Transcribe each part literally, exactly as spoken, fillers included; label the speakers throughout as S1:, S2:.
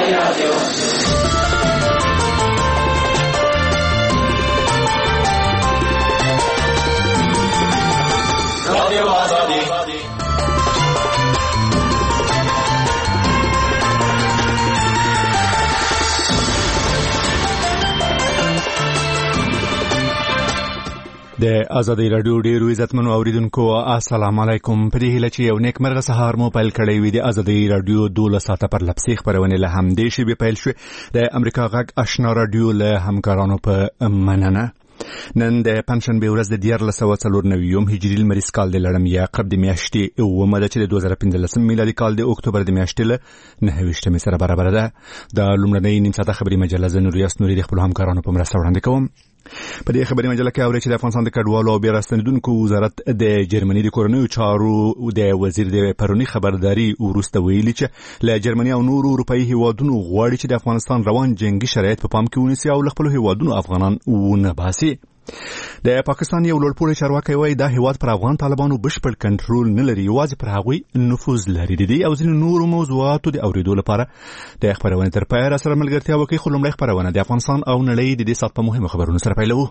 S1: د ازادي رادیو ډیرو عزتمنو اوریدونکو السلام علیکم. په دې هیله چې یو نیک مرغه سهار مو پیل کړی وي. د ازادي رادیو دوله ساعته پر لپسې خبرونه له همدې شی به پیل شوه. د امریکا غږ آشنا رادیو له همکارانو په مننه. نن د پنځشنبه ورځ د دیارلس سوه څلور نوي هجري لمریز کال د لړم یا عقرب د میاشتې اوومه ده چې د دوه زره پنځلسم میلادي کال د اکتوبر د میاشتې له نهه ویشتمې سره برابر ده. د لومړنۍ نیم ساعته خبري مجله زه نوریاس نوري د خپل همکارانو په مرسته وړاندې کوم. په دې خبري مجله کې اوري چې د افغانستان د کډوالو او بیا راستنیدونکو وزارت د جرمني د کورنیو چارو د وزیر د پرونی خبرداري ورسته ویلي چې له جرمني او نورو اروپאי هیوادونو غواړي چې د افغانستان روان جنگي شرایط په پام کې ونیسي او خپل هیوادونو افغانان ونه باسي. د پاکستان یو لوړپوړی چارواکي وایي دا هیواد پر افغان طالبانو بشپړ کنټرول نه لري، یوازې پر هغوی نفوذ لري. د دې او ځینو نورو موضوعاتو د اوریدو لپاره د خبرونه تر پایه سره ملګرتیا وکړي. خو لومړی خبرونه د افغانستان او نړۍ د دې سات په مهمو خبرونو سره پیلوو.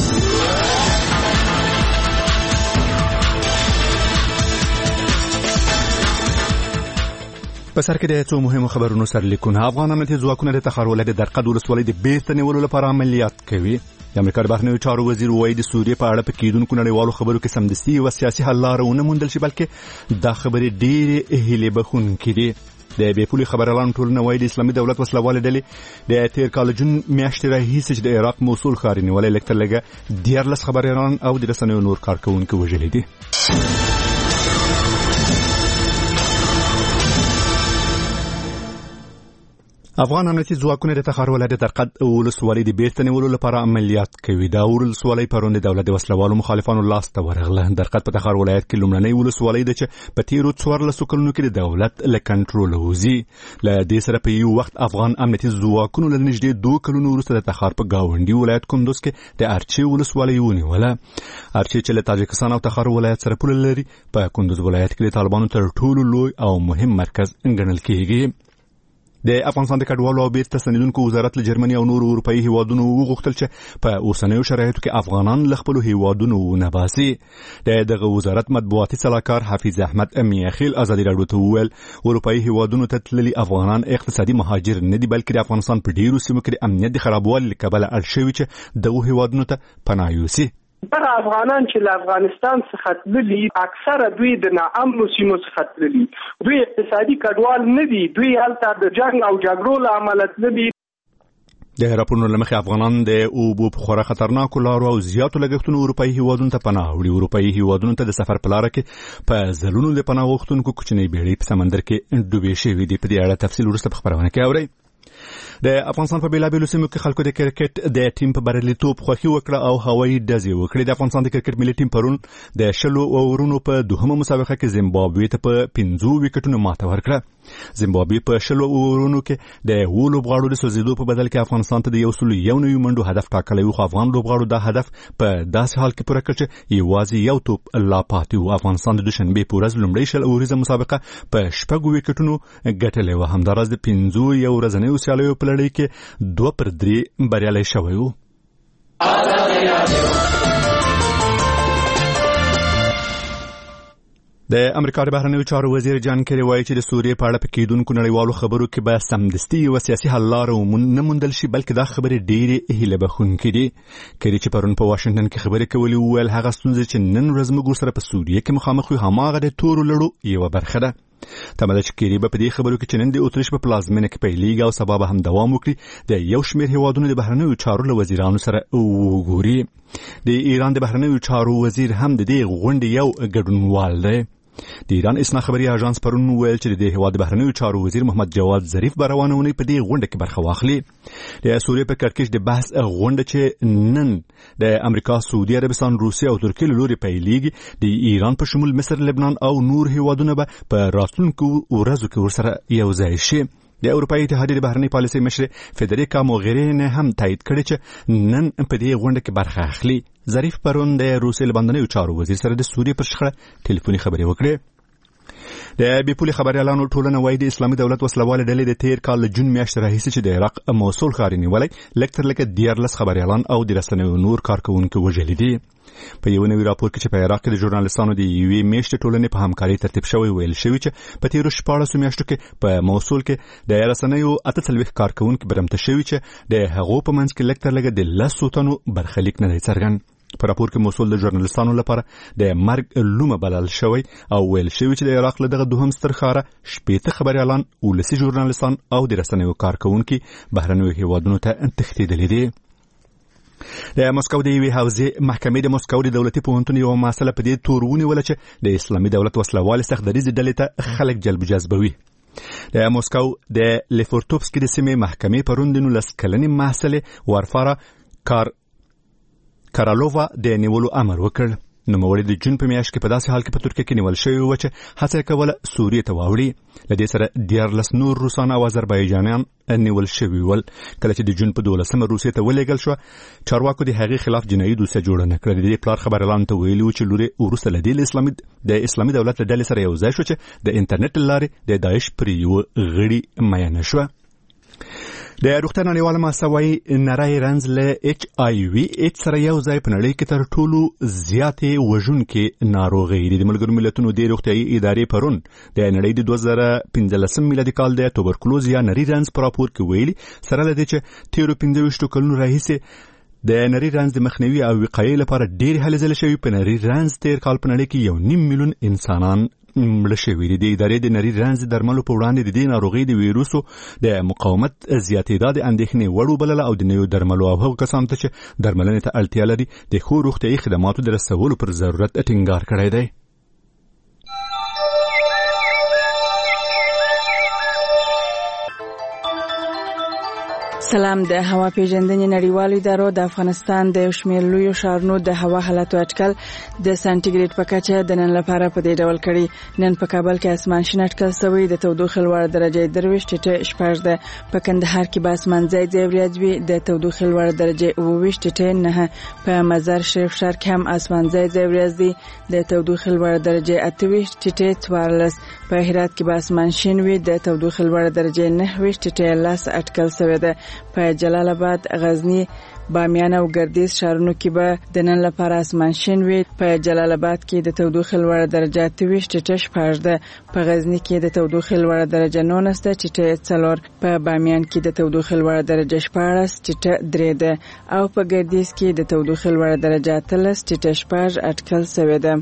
S1: په سر کې د څو مهمو خبرونو سرلیکونه. افغان امنیتي ځواکونه د تخار ولایت د درقد ولسوالۍ د بیرته نیولو لپاره عملیات کوي. د امریکا د بهرنیو چارو وزیر وایي د سوریې په اړه په کېدونکو نړیوالو خبرو کې سمدستي یوه سیاسي حل لاره ونه موندل شي، بلکې دا خبرې ډېرې هیلې بښونکې دي. د بې پولې خبريالانو ټولنه وایي د اسلامي دولت وسلوالې ډلې د تیر کال جون میاشتې راهیسې چې د عراق موصول ښار نیولی لږ تر لږه دیارلس خبریالان او د رسنیو نور کارکوونکي وژلي دي. افغان امنیتي ځواکونه د تخار ولایت د درقد ولسوالۍ د بیرته نیولو لپاره عملیات کوي. دا ولسوالۍ پرون د دولت د وسلوالو مخالفانو لاس ته ورغله. درقد په تخار ولایت کې لومړنۍ ولسوالۍ ده چې په تیرو څوارلسو کلونو کې د دولت له کنټروله وځي. له دې سره په یو وخت افغان امنیتي ځواکونو له نږدې دوه کلونو وروسته د تخار په ګاونډي ولایت کندوز کې د ارچي ولسوالۍ ونیوله. ارچي چې له تاجکستان او تخار ولایت سره پوله لري، په کندوز ولایت کې د طالبانو تر ټولو لوی او مهم مرکز ګڼل کېږي. د افغانستان د کډوالو او بیرته ستنیدونکو وزارت له جرمني او نورو اروپאי هیوادونو وغوښتل چې په اوسنیو شرایطو کې افغانان له خپلو هیوادونو ونه باسي. د دغه وزارت مطبوعاتي سلاکار حفیظ احمد میاخیل ازادي راډیو ته وویل اروپאי هیوادونو ته تللي افغانان اقتصادي مهاجر نه دي، بلکې د افغانستان په ډیرو سیمو کې د امنیت د خرابوالي له کبله اړ شوي چې دغو هیوادونو ته پناه یوسي.
S2: دغه افغانان چې له افغانستان څخه تللي اکثره دوی د ناامنو سیمو څخه تللي، دوی اقتصادي کډوال نه دي، دوی هلته د جنگ او جګړو له امله تللي.
S1: د راپورونو له مخې افغانان د اوبو په خورا خطرناکو لارو او زیاتو لګښتونو اروپאי هیوادونو ته پناه وړي. اروپאי هیوادونو ته د سفر په لاره کې په ځلونو د پناه غوښتونکو کوچنۍ بیړۍ په سمندر کې ډوبې شوې دي. په دې اړه تفصیل وروسته په خبرونه کې اورئ. د افغانستان په بیلابیلو سیمو کې خلکو د کرکټ د ټیم په بریالیتوب خوښي وکړه او هوایي ډزې وکړې. د افغانستان د کرکټ ملي ټیم پرون د شلو اورونو په دوهمه مسابقه کې زیمبابوې ته په پنځو وکټونو ماته ورکړه. زیمبابوې په شلو اورونو کې د اوو لوبغاړو د سوځېدو په بدل کې افغانستان ته د یو سلو یو نوي منډو هدف ټاکلی و، خو افغان لوبغاړو دا هدف په داسې حال کې پوره کړ چې یوازې یو توپ لا پاتې و. افغانستان د دوشنبې په ورځ لومړۍ شل اوریزه مسابقه په شپږو وکټونو ګټلې وه. همداراز د پنځو یو ورځنیو سیالیو په لړۍ کې دوه پر درې بریالی شوی و. د امریکا د بهرنیو چارو وزیر جان کری وایي چې د سوریې په اړه په کېدونکو نړیوالو خبرو کې به سمدستي یوه سیاسي حل لاره نه موندل شي، بلکې دا خبرې ډېرې هیله بښونکې دي. کری چې پرون په واشنګټن کې خبرې کولې وویل هغه ستونزې چې نن ورځ موږ ورسره په سوریې کې مخامخ یو هماغه د تورو لړو یوه برخه ده. تمه ده چې کری به په دې خبرو کې چې نن د اتریش په پلازمینه کې پیلېږي او سبا به هم دوام وکړي د یو شمېر هیوادونو د بهرنیو چارو له وزیرانو سره وګوري. د ایران د بهرنیو چارو وزیر هم د دې غونډې یو ګډونوال دی. د ایران اسنا خبري اژانس پرون ویل چې د هیواد بهرنیو چارو وزیر محمد جواد ظریف به روانه ونی په دې غونډه کې برخه واخلي. د سوریې په کرکش د بحث غونډه چې نن د امریکا، سعودي عربستان، روسیه او ترکیه له لوري پیلېږي د ایران په شمول مصر، لبنان او نور هیوادونه به په راتلونکو ورځو کې ورسره یو ځای شي. د اروپאי اتحادیې د بهرنۍ پالیسۍ مشر فدریکا موغریني هم تایید کړی چې نن په دې غونډه کې برخه اخلي. ظریف پرون د روسیې له بهرنیو چارو وزیر سره د سوریې پر شخړه ټلیفوني خبرې وکړې. د بیپولي خبريالانو ټولنه وايي د اسلامي دولت وسلواله ډلې د تیر کال جون میاشتې راهیسې چې د عراق موصل ښار نیولای لکتر لکه دیارلس خبريالان او د رسنیو نور کارکونکو وژلي دي. په یو نوي راپور کې چې په عراق کې د ژورنالستانو د یوې میاشتې ټولنې په همکاري ترتیب شوی ویل شوی چې په تیرو شپاړسو میاشتو کې په موصل کې د رسنیو اته څلوېښت کارکونکو برمته شوي چې د هغو په منځ کې لکتر لکه د لسو تنو برخلیک نه دی څرګند. په راپور کې موصل د ژورنالستانو لپاره د مرګ لومه بلل شوی او ویل شوی چې د عراق له دغه دوهم ستر ښاره شپېته خبريالان ولسي ژورنالستان او د رسنیو کارکونکي بهرنیو هیوادونو ته تښتېدلي دي. د مسکو د یوې حوزې محکمې د مسکو د دولتي پوهنتون یوه مسله په دې تور ونیوله چې د اسلامي دولت وسلوالې سختدریځې ډلې ته خلک جلب جذبوي. د مسکو د لیفورتوفسکي د سیمې محکمې پرون د نولس کلنې محصلې وارفارا کار کارالووا د نیولو امر وکړ. نوموړی د جون په میاشت کې په داسې حال کې په ترکیه کې نیول شوی و چې هڅه یې کوله سوریې ته واوړي. له دې سره دیارلس نور روسان او آذربایجانیان نیول شوي ول. کله چې د جون په دولسمه روسیې ته ولېږل شوه چارواکو د هغې خلاف جنایي دوسیه جوړه نه کړه. د دې پلار خبريالانو ته ویلي و چې لور یې وروسته له دې اسلامي د اسلامي دولت له ډلې سره یو ځای شو چې د انټرنیټ له لارې د داعش پر یوه غړي میینه شوه. د روغتیا نړیواله موسسه وايي نری رنځ له اچ آی وي ایډز سره یو ځای په نړۍ کې تر ټولو زیاتې وژونکې ناروغۍ دي. د ملګرو ملتونو د روغتیايي ادارې پرون د نړۍ د دوه زره پنځلسم میلادي کال د توبرکلوز یا نری رنځ په راپور کې ویلي سره له دې چې تیرو پنځه ویشتو کلونو راهیسې د نری رنځ د مخنیوي او وقایې لپاره ډېرې هلې ځلې شوي. په نری رنځ تیر کال په نړۍ کې یو نیم میلیون انسانان مړه شوي دي. د ادارې د نری رنځ درملو په وړاندې د دې ناروغۍ د ویروسو د مقاومت زیاتېدا د اندېښنې وړ وبلله او د نویو درملو او هغو کسانو ته چې درملنې ته اړتیا لري د ښو روغتیايي خدماتو د رسولو پر ضرورت ټینګار کړی دی.
S3: سلام. د هوا پیژندنې نړیوالو ادارو د افغانستان د شمیر لویو ښارونو د هوا حالت اټکل د سانتیګریډ په کچه د نن لپاره په دې ډول کړي. نن په کابل کې اسمان شین اټکل شوی د تودوخې لوړه درجه درویشت ټیټه شپږ ده. په کندهار کې به اسمان ځای ځای وریځ وي د تودوخې لوړه درجه اوه ویشت ټیټه نه. په مزار شریف ښار کې هم اسمان ځای ځای وریځ دي د تودوخې لوړه درجه اته ویشت ټیټه څوارلس. په هرات کې به اسمان شین وي د تودوخې لوړه درجه نه ویشت ټیټه لس اټکل شوی ده. په جلال آباد، غزنی، بامیان او ګردیز ښارونو کې به د نن لپاره اسمان شین وي. په جلال آباد کې د تودوخې لوړه درجه اته ویشت ټیټه شپږ ده. په غزنی کې د تودوخې لوړه درجه نولس ده ټیټه څلور. په بامیان کې د تودوخې لوړه درجه شپاړس ټیټه درې ده او په ګردیز کې د تودوخې لوړه درجه اتلس ټیټه شپږ اټکل شوې ده.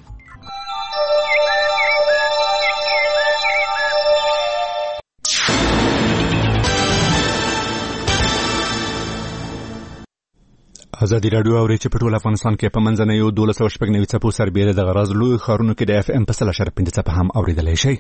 S1: ازادي راډیو اوري چې په ټول افغانستان کې په منځنیو دولس سوه شپږ نوي څپو سربېره د غراض لوی ښارونو کې د اف ام په سل اشاریه پنځه څپه هم اورېدلی شئ.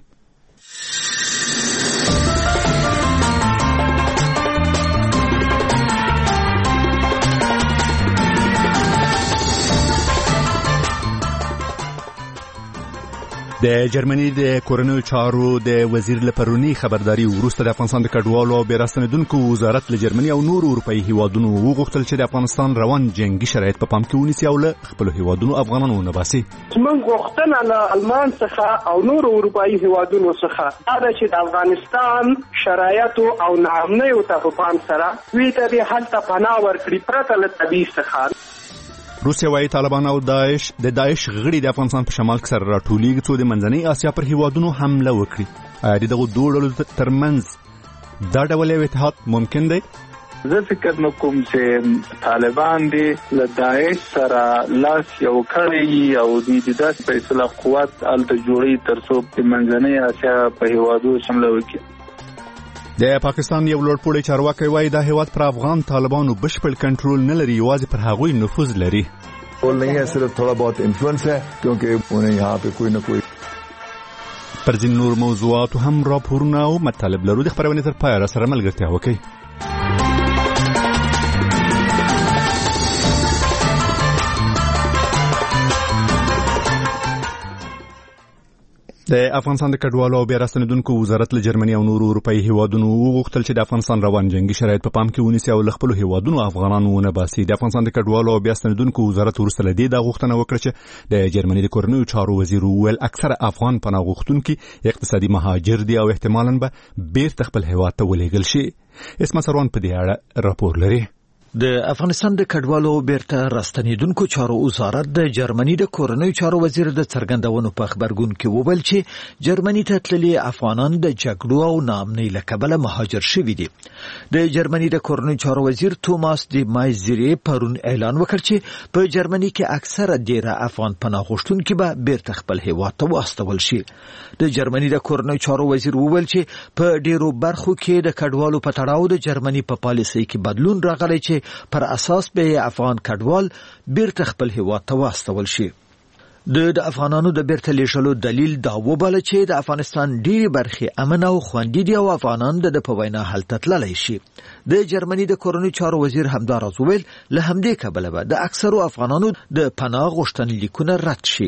S1: د جرمني د کورنیو چارو د وزیر لپرونی خبرداري وروسته د افغانستان د کډوالو او بیرستنیدونکو وزارت له جرمني او نورو اروپایي هیوادونو وغوښتل چې د افغانستان روان جنگي شرایط په پام کې ونیسي او له خپلو هیوادونو افغانان ونه باسي.
S2: موږ غوښتنه له آلمان څخه او نورو اروپایي هیوادونو څخه دا ده چې د افغانستان شرایطو او ناامنیو ته په پام سره دوی ته دې هلته پناه ورکړي پرته له تبعیض څخه.
S1: روسیه وايي طالبان او داعش د داعش غړي د افغانستان په شمال کې سره راټولېږي څو د منځنۍ اسیا پر هیوادونو حمله وکړي. آیا دغه دوه ډلو ترمنځ دا ډول یو اتحاد ممکن دی؟
S4: زه فکر نه کوم چې طالبان دي له داعش سره لاس یو کړی او د داسې په اصطلاح قوت الته جوړي تر څو د منځنۍ اسیا په هیوادونو حمله وکړي.
S1: د پاکستان یو لوړپوړی چارواکی وايي دا هیواد پر افغان طالبانو بشپړ کنټرول نه لري، یوازې پر هغوی نفوذ لري.
S5: بول نہیں ہے صرف تھوڑا بہت انفلوئنس ہے کیونکہ انہیں یہاں پہ کوئی نہ کوئی.
S1: پر ځینو نور موضوعاتو هم راپورونه او مطالب لرو. د خبرونې تر پایه را سره ملګرتیا وکړئ. د افغانستان د کډوالو او بیا راستنیدونکو وزارت له جرمني او نورو اروپאי هیوادونو وغوښتل چې د افغانستان روان جنگي شرایط په پام کې ونیسي او له خپلو هیوادونو افغانان ونه باسي. د افغانستان د کډوالو او بیا راستنیدونکو وزارت وروسته له دې دا غوښتنه وکړه چې د جرمني د کورنیو چارو وزیر وویل اکثره افغان پناه غوښتونکي اقتصادي مهاجر دي او احتمالاً به بیرته خپل هیواد ته ولېږل شي. اسمت سروان په دې اړه راپور لري.
S6: د افغانستان د کډوالو بیرته راستنیدونکو چارو وزارت د جرمني د کورنیو چارو وزیر د څرګندونو په خبرګون کې وویل چې جرمني ته تللي افغانان د جګړو او ناامنۍ له کبله مهاجر شوي دي. د جرمني د کورنیو چارو وزیر توماس دی مایزری پرون اعلان وکړ چې په جرمني کې اکثره ډیره افغان پناه غوښتونکي به بیرته خپل هیواد ته واستول شي. د جرمني د کورنیو چارو وزیر وویل چې په ډیرو برخو کې د کډوالو په تړاو د جرمني په پالیسۍ کې بدلون راغلی چې پر اساس به افغان کډوال بیرته خپل هیواد ته واستول شي. د د افغانانو د بیرته لیږلو دلیل دا وباله چې د افغانستان ډېری برخې امن او خوندي دي او افغانان د په وینا هلته تللی شي. د جرمني د کورنیو چارو وزیر همداراز وویل له همدې کبله به د اکثرو افغانانو د پناه غوښتنې لیکونه رد شي.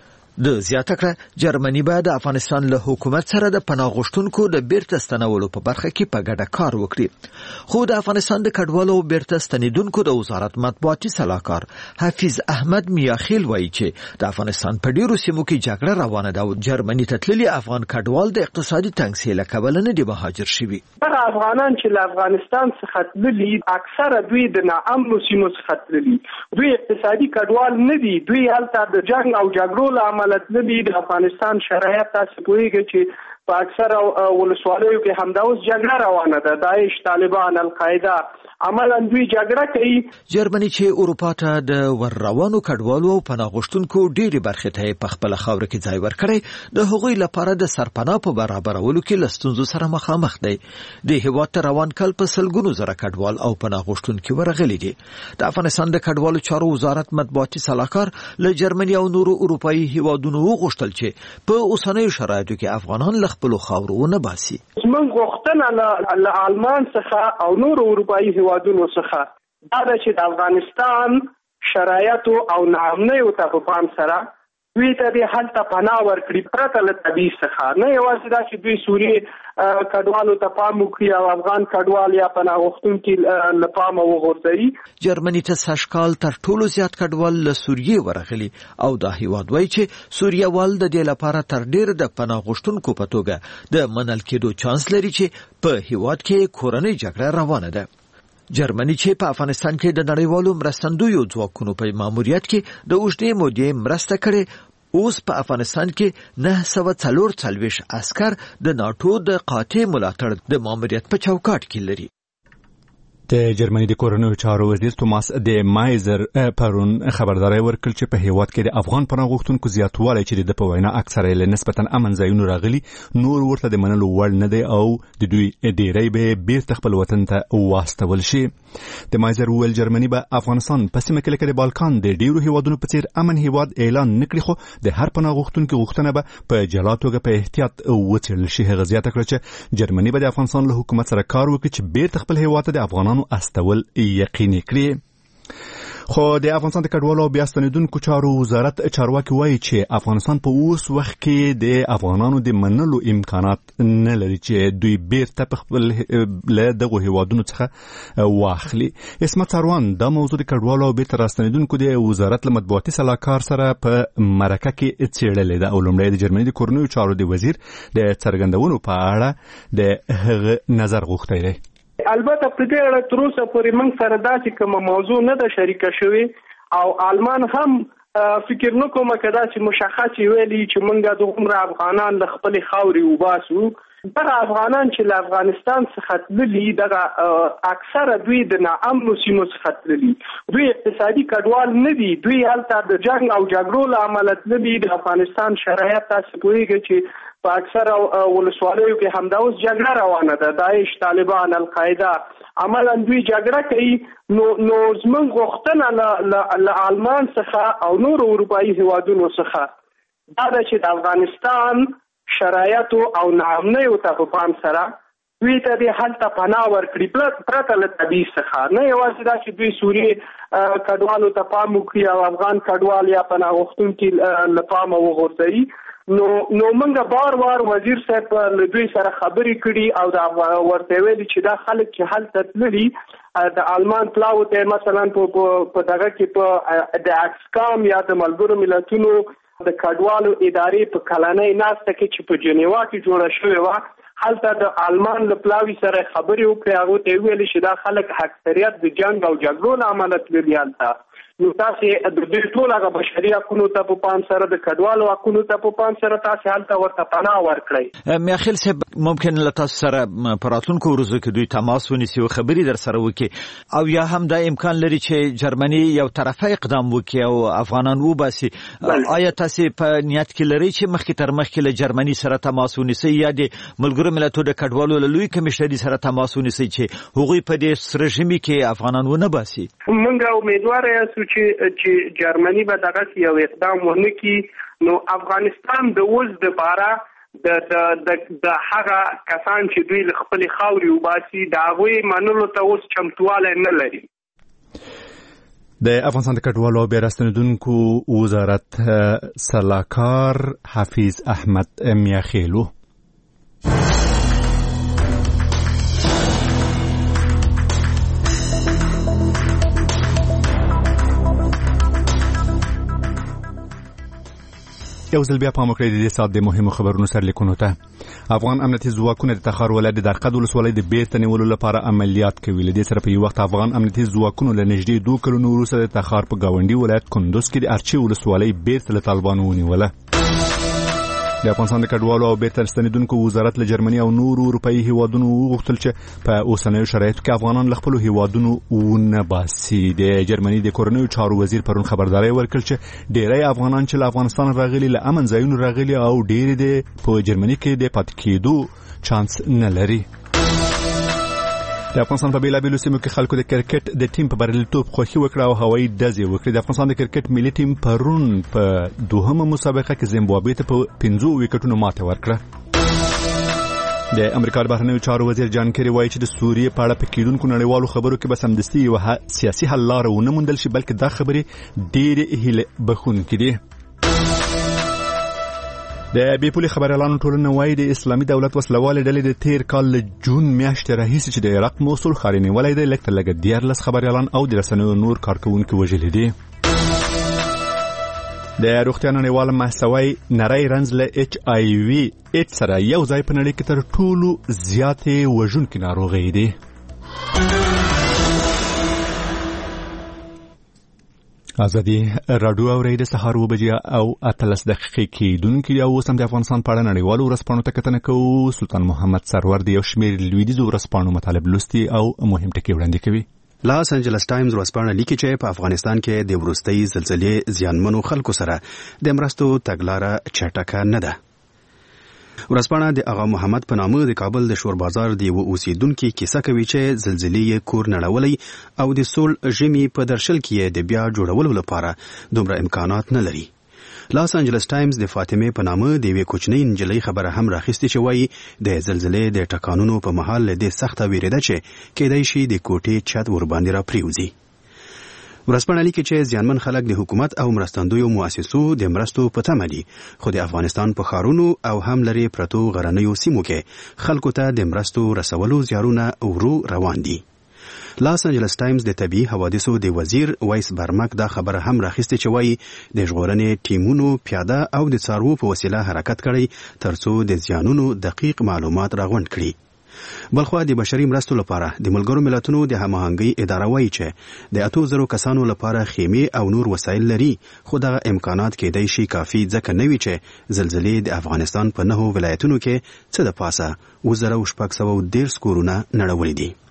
S6: د زیاته کړه جرمني به د افغانستان له حکومت سره د پناه غوښتونکو د بیرته ستنولو په برخه کې په ګډه کار وکړي. خو د افغانستان د کډوالو او بیرته ستنیدونکو د وزارت مطبوعاتي سلاکار حفیظ احمد میاخیل وایي چې د افغانستان په ډیرو سیمو کې جګړه روانه ده او جرمني ته تللي افغان کډوال د اقتصادي تنګسۍ له کبله نه دي مهاجر شوي.
S2: هغه افغانان چې له افغانستان څخه تللي اکثره دوی د ناامنو سیمو څخه تللي، دوی اقتصادي کډوال نه دي، دوی هلته د جنګ او جګړو له امله د افغانستان شرایط تاسو پوهیږئ چې په اکثره ولسوالیو کې همدا اوس جګړه روانه ده. داعش، طالبان، القاعده عملاً دوی جګړه کوي.
S6: جرمني چې اروپا ته د ور روانو کډوالو او پناه غوښتونکو ډېرې برخې ته په خپل خاور کې ځای ورکړی د هغوی لپاره د سرپناه په برابرولو کې له ستونزو سره مخامخ دی. د هیواد ته روان کال په سلګونو زره کډوال او پناه غوښتونکي ورغلي دي. د افغانستان د کډوالو چارو وزارت مطبوعاتي سلاکار له جرمني او نورو اروپאי هیوادونو وغوښتل چې په اوسنیو شرایطو کې افغانان له خپلو خاورو ونه باسي.
S2: موږ غوښتنه له آلمان څخه او نورو اروپאי هیوادونو څخه دا ده چې د افغانستان شرایطو او ناامنیو ته په پام سره دوی ته د هلته پناه ورکړي پرته له تبعیض څخه. نه یوازې دا چې دوی سوریې کډوالو ته پام وکړي او افغان کډوال یا پناه غوښتونکي له پامه وغورځوي.
S6: جرمني ته سږکال تر ټولو زیات کډوال له سوریې ورغلي او دا هیواد وایي چې سوریه وال د دې لپاره تر ډېر د پناه غوښتونکو په توګه د منل کېدو چانس لري چې په هیواد کې کورنۍ جګړه روانه ده. جرمني چې په افغانستان کې د نړیوالو مرستندویو ځواکونو په ماموریت کې د اوږدې مودې مرسته کړې، اوس په افغانستان کې نه سوه څلور څلوېښت عسکر د ناټو د قاطع ملاتړ د ماموریت په چوکاټ کې لري.
S1: د جرمني د کورنیو چارو وزیر توماس دی مایزر پرون خبرداري ورکړه چې په هیواد کې د افغان پناه غوښتونکو زیاتوالی چې د په وینا اکثره له نسبتا امن ځایونو راغلي نور ورته د منلو وړ نه دی او د دوی ډیری به بیرته خپل وطن ته واستول شي. د مایزر وویل جرمني به افغانستان په سیمه کې لکه د بالکان د ډیرو هیوادونو په څیر امن هیواد اعلان نکړي، خو د هر پناه غوښتونکو غوښتنه به په جلا توګه په احتیاط وڅېړل شي. هغه زیاته کړه چې جرمني به د افغانستان له حکومت سره کار وکړي چې بیرته خپل هیواد ته د افغانانو استول یقیني کړي. خو د افغانستان د کډوالو او بیا ستنیدونکو چارو وزارت چارواکي وایي چې افغانستان په اوس وخت کې د افغانانو د منلو امکانات نه لري چې دوی بیرته په خپل له دغو هیوادونو څخه واخلي. اسمت سروان دا موضوع د کډوالو او بیرته راستنیدونکو د وزارت له مطبوعاتي سلاکار سره په مرکه کې څېړلې ده او لومړی د جرمني د کورنیو چارو د وزیر د څرګندونو په اړه د هغه نظر غوښتی دی.
S2: البته په دې اړه تر اوسه پورې موږ سره داسې کومه موضوع نه ده شریکه شوې او آلمان هم فکر نه کومه که داسې مشخص ویلي چې موږ د عمره افغانان له خپلې خاورې وباسو. دغه افغانان چې له افغانستان څخه تللي دغه اکثره دوی د ناامنو سیمو څخه تللي، دوی اقتصادي کډوال نه دي، دوی هلته د جنګ او جګړو له امله تللي. د افغانستان شرایط تاسو پوهیږئ چې په اکثره ولسوالیو کې همدا اوس جګړه روانه ده. داعش، طالبان، القاعده عملاً دوی جګړه کوي. نو نو زموږ غوښتنه له آلمان څخه او نورو اروپאי هیوادونو څخه دا ده چې د افغانستان شرایطو او ناامنیو ته په پام سره دوی ته د هلته پناه ورکړي پرته له تبعیض څخه. نه یوازې دا چې دوی سوریې کډوالو ته پام وکړي او افغان کډوال یا پناه غوښتونکي له پامه وغورځوي، نو نو موږ بار بار وزیر صاحب له دوی سره خبرې کړي او دا ورته ویلي چې دا خلک چې هلته تللي د آلمان پلاو ته مثلا په دغه کې په د اکسکام یا د ملګرو ملتونو د کډوالو ادارې په کلنۍ ناسته کې چې په جنیوا کې جوړه شوې وه هلته د آلمان له پلاوي سره خبرې وکړې هغو ته یې ویلې چې دا خلک اکثریت د جنګ او جګړو له امله تللي هلته نو تاسې د دوی ټول هغه بشري حقونو ته په پام سره د کډوالو حقونو ته په پام سره تاسې هلته ورته پناه ورکړئ.
S6: میاخیل صاحب ممکن له تاسو سره په راتلونکو ورځو کې دوی تماس ونیسي او خبرې در سره وکړي او یا هم دا امکان لري چې جرمني یو طرفه اقدام وکړي او افغانان وباسي. آیا تاسې په نیت کې لري چې مخکې تر مخکې له جرمني سره تماس ونیسي یا د ملګرو ملتونو د کډوالو له لوی کمیشنري سره تماس ونیسي چې هغوی په دې سره ژمي کې افغانان ونه باسي؟
S2: موږ امیدواره یو چې چې جرمني به دغه یو اقدام ونه کړي نو افغانستان د اوس دپاره د د د هغه کسان چې دوی له خپلې خاورې وباسي د هغوی منلو ته اوس چمتوالی نه لري.
S1: د افغانستان د کډوالو او بیا راستنېدونکو وزارت سلاکار حفیظ احمد میاخیلو یو ځل بیا پام وکړئ د دې ساعت د مهمو خبرونو سرلیکونو ته. افغان امنیتي ځواکونه د تخار ولایت د درقد ولسوالۍ د بیرته نیولو لپاره عملیات کوي. له دې سره په یو وخت افغان امنیتي ځواکونو له نږدې دوه کلونو وروسته د تخار په ګاونډي ولایت کندوز کې د ارچي ولسوالۍ بیرته له طالبانو ونیوله. د افغانستان د کډوالو او بیرته راستنېدونکو وزارت له جرمني او نورو اروپایي هیوادونو وغوښتل چې په اوسنیو شرایطو کې افغانان له خپلو هیوادونو ونه باسي. د جرمني د کورنیو چارو وزیر پرون خبرداری ورکړ چې ډیری افغانان چې له افغانستان راغلي له امن ځایونو راغلي او ډیری د په جرمني کې د پاتې کېدو چانس نه لري. د افغانستان په بیلابیلو سیمو کې خلکو د کرکټ د ټیم په بریالیتوب خوښي وکړه او هوایي ډزې وکړې. د افغانستان د کرکټ ملي ټیم پرون په دوهمه مسابقه کې زیمبابوې ته په پنځو ویکټونو ماته ورکړه. د امریکا د بهرنیو چارو وزیر جان کیری وایي چې د سوریې په اړه په کېدونکو نړیوالو خبرو کې به سمدستي یوه سیاسي حل لاره ونه موندل شي بلکې دا خبرې ډېرې هیله بښونکې دي. د بې پولې خبریالانو ټولنه وایي د اسلامي دولت وسلوالې ډلې د تیر کال له جون میاشتې راهیسې چې د عراق موصل ښار یې نیولی دی لږ تر لږه دیارلس خبریالان او د رسنیو نور کارکوونکي وژلي دي. د روغتیا نړیواله محصوی نری رنځ له اچ آی وي ایډز سره یو ځای په نړۍ کې تر ټولو زیاتې وژونکې ناروغۍ دي. ازادي راډیو اوري د سهار و بجې او اتلس دقیقې کېدونکې او اوس هم د افغانستان په اړه نړیوالو ورځپاڼو ته کتنه کوو. سلطان محمد سرور د یو شمېر لویدیځو ورځپاڼو مطالب لوستي او مهم ټکي وړاندې کوي.
S7: لاس انجلس ټایمز ورځپاڼه لیکي چې په افغانستان کې د وروستۍ زلزلې زیانمنو خلکو سره د مرستو تګلاره چټکه نه ده. ورځپاڼه د آغا محمد په نامه د کابل د شور بازار د یو اوسیدونکو کیسه کوي چې زلزلې یې کور نړولی او د سول ژمي په درشل کې د بیا جوړولو لپاره دومره امکانات نه لري. لاس انجلس ټایمز د فاطمه په نامه د یوې کوچنۍ نجلۍ خبره هم راخیستې چې وایي د زلزلې د ټکانونو په مهال له دې سخته ویرېده چې کېدای شي د کوټې چت ورباندې را پریوزي. ورځپاڼه لیکي چې زیانمن خلک د حکومت او مرستندویو مؤسسو د مرستو په تمه دي خو د افغانستان په ښارونو او هم لرې پرتو غرنیو سیمو کې خلکو ته د مرستو رسولو زیارونه ورو روان دي. لاس انجلس ټایمز د طبي حوادثو د وزیر وایس برمک دا خبره هم راخیستې چې وایي د ژغورنې ټیمونو پیاده او د څاروو په وسیله حرکت کړی ترڅو د زیانونو دقیق معلومات راغونډ کړي. بلخوا د بشري مرستو لپاره د ملګرو ملتونو د هماهنګۍ اداره وایي چې د اتو زرو کسانو لپاره خیمې او نور وسایل لري خو دغه امکانات کېدای شي کافي ځکه نه وي چې زلزلې د افغانستان په نهو ولایتونو کې څه د پاسه اووه زره شپږ سوه دېرش کورونه نړولي دي.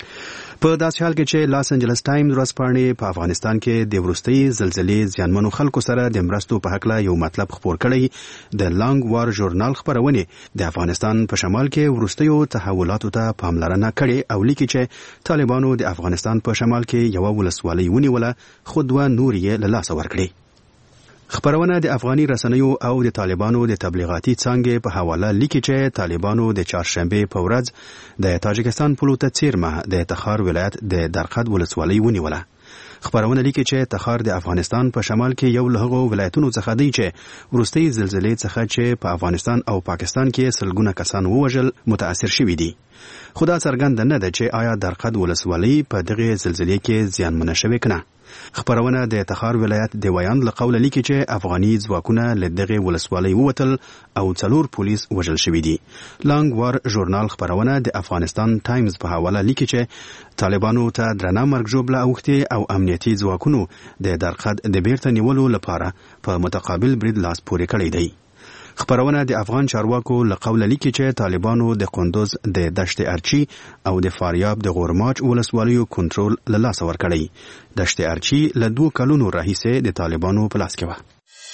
S7: په داسې حال کې چې لاس انجلس ټایمز ورځپاڼې په افغانستان کې د وروستۍ زلزلې زیانمنو خلکو سره د مرستو په هکله یو مطلب خپور کړی. د لانګ وار ژورنال خپرونې د افغانستان په شمال کې وروستیو تحولاتو ته پاملرنه کړې او لیکي چې طالبانو د افغانستان په شمال کې یوه ولسوالۍ ونیوله خو دوه نور یې له لاسه ورکړې. خبرونه د افغاني رسنیو او د طالبانو د تبلیغاتي څانګې په حواله لیکي چې طالبانو د چهارشنبه په ورځ د تاجکستان پولو ته څیرمه د تخار ولایت د درقد ولسوالۍ ونیوله. خبرونه لیکي چې تخار د افغانستان په شمال کې یو له هغو ولایتونو څخه دی چې وروستۍ زلزلې څخه چې په افغانستان او پاکستان کې سلګونه کسان ووژل متاثر شوي دي. خو دا څرګنده نه ده چې آیا درقد ولسوالۍ په دغه زلزلې کې زیانمنه شوې کنه. خبرونه د تخار ولایت د ویان له قوله لیکي چې افغاني ځواکونه له دغه ولسوالۍ ووتل او څلور پولیس وژل شوي دي. لانګ وار ژورنال خبرونه د افغانستان ټایمز په حواله لیکي چې طالبانو ته درنه مرګ ژوبله اوښتې او امنیتي ځواکونو د درقد د بیرته نیولو لپاره په متقابل برید لاس پورې کړی دی. خبرونه د افغان چارواکو له قوله لیکي چې طالبانو د قندوز د دشت ارچی او د فاریاب د غورماچ ولسوالیو کنټرول له لاسه ورکړی. دشت ارچی له دوه کلونو راهیسې د طالبانو په لاس کې وه.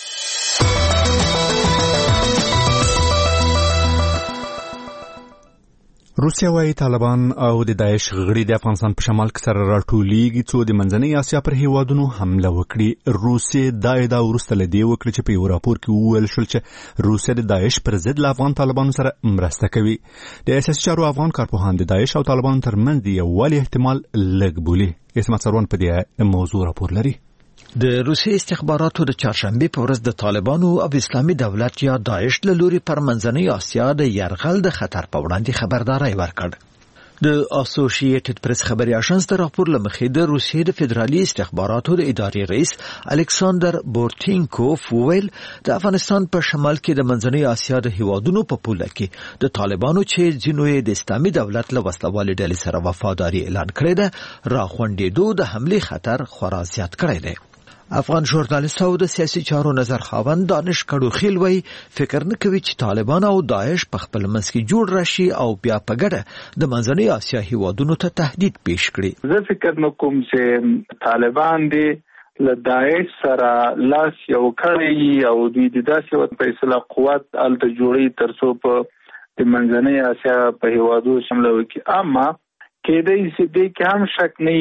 S1: روسیا وايي طالبان او د داعش غړي د افغانستان په شمال کې سره راټولېږي څو د منځنۍ اسیا پر هیوادونو حمله وکړي. روسیا دا ادعا وروسته له دې وکړه چې په یو راپور کې وویل شول چې روسیا د داعش پر ضد له افغان طالبانو سره مرسته کوي. د اساسي چارو افغان کارپوهان د داعش او طالبانو ترمنځ د یووالي احتمال لږ بولي. اسمت سروان په دې موضوع راپور لري.
S6: د روسي استخباراتو د چهارشنبه په ورځ د طالبانو او اسلامي دولت یا داعش له لوري پر منځنۍ اسیا د یرغل د خطر په وړاندې خبرداري ورکړه. د اسوسییټډ پریس خبري اژانس د راپور لمخې د روسیې د فدرالي استخباراتو د ادارې رئیس الکساندر بورتینکوف وویل د افغانستان په شمال کې د منځنۍ اسیا د هیوادونو په پوله کې د طالبانو چې ځینو یې د اسلامي دولت له وسلوالې ډلې سره وفاداری اعلان کړی ده راغونډېدو د حملې خطر خورا زیات کړی دی. افغان ژورنالیست او د سیاسي چارو نظر خاوند دانش کډوخیل وایي فکر نه کوي چې طالبان او داعش په خپل منځ کې جوړ راشي او بیا په ګډه د منځنۍ اسیا هیوادونو ته تهدید پیش کړي.
S4: زه فکر نه کوم چې طالبان دي له داعش سره لاس یو کړی او دوی د داسې په اصطلاح قوت الته جوړي ترڅو په د منځنۍ اسیا په هیوادو شامل وکړي. اما کېدای شي دې کې هم شک نه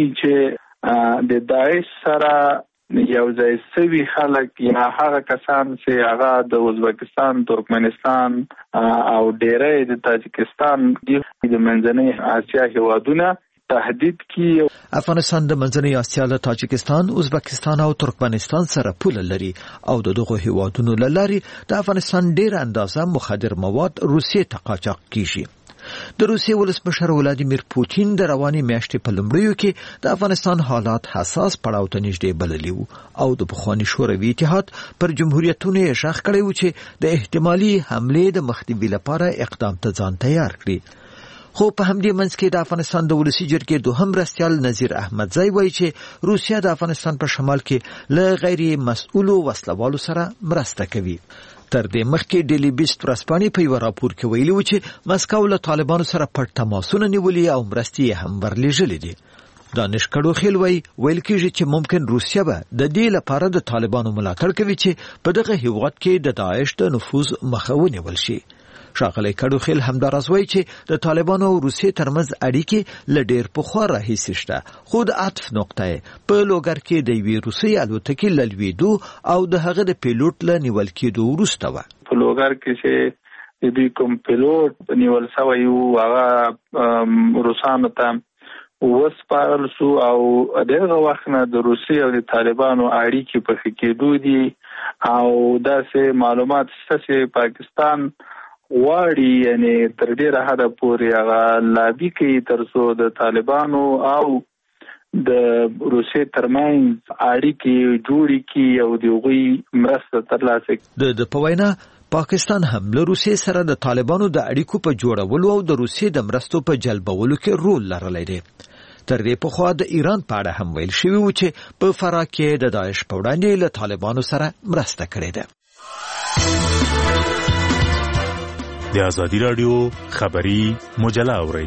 S4: چې د داعش سره یو ځای سوي خلک یا هغه کسان چې هغه د ازبکستان، ترکمنستان او ډېری د تاجکستان د منځنۍ اسیا هیوادونه تهدید کی.
S6: افغانستان د منځنۍ اسیا له تاجکستان، ازبکستان او ترکمنستان سره پوله لري او د دغو هیوادونو له لارې د افغانستان ډېر اندازه مخدر مواد روسیې ته قاچاق کیږي. د روسیې ولسمشر ولادیمیر پوتین د رواني میاشتې په لومړیو کې د افغانستان حالات حساس پړاو ته نږدې بللي وو او د پخواني شوروي اتحاد پر جمهوریتونو یې شاخ کړی و چې د احتمالي حملې د مخنیوي لپاره اقدام ته ځان تیار کړي. خو په همدې منځ کې د افغانستان د ولسي جرګې دوهم مرستیال نذیر احمدزی وایي چې روسیا د افغانستان په شمال کې له غیر مسؤلو وسلوالو سره مرسته کوي. تر دې مخکې ډیلی بیست ورځپاڼې په یو راپور کې ویلي و چې مسکو له طالبانو سره پټ تماسونه نیولي او مرستې یې هم ورلېږلې دي. دانش کډوخیل وایي ویل کېږي چې ممکن روسیا به د دې لپاره د طالبانو ملاتړ کوي چې په دغه هیواد کې د داعش د نفوذ مخه ونیول شي. ښاغلی کډوخیل همداراز وایي چې د طالبانو او روسیې ترمنځ اړیکې له ډېر پخوا راهیسې شته، خو د عطف نقطه یې په لوګر کې د یوې روسۍ الوتکې له لوېدو او د هغه د پیلوټ له نیول کېدو وروسته وه.
S4: په لوګر کې چې د دوی کوم پیلوټ نیول شوی و هغه روسانو ته وسپارل شو او دغه وخت نه د روسیې او د طالبانو اړیکې په ښه کېدو دي او داسې معلومات شته چې پاکستان واړي یعنی تر ډیره حده پورې هغه لابي کوي ترڅو د طالبانو او د روسیې ترمنځ اړیکې جوړې کړي او د هغوی مرسته ترلاسه کړي.
S6: د په وینا پاکستان هم له روسیې سره د طالبانو د اړیکو په جوړولو او د روسیې د مرستو په جلبولو کې رول لرلی دی. تر دې پخوا د ایران په اړه هم ویل شوي و چې په فراه کې د داعش په وړاندې له طالبانو سره مرسته کړې ده.
S8: د ازادي راډیو خبري مجله اورئ.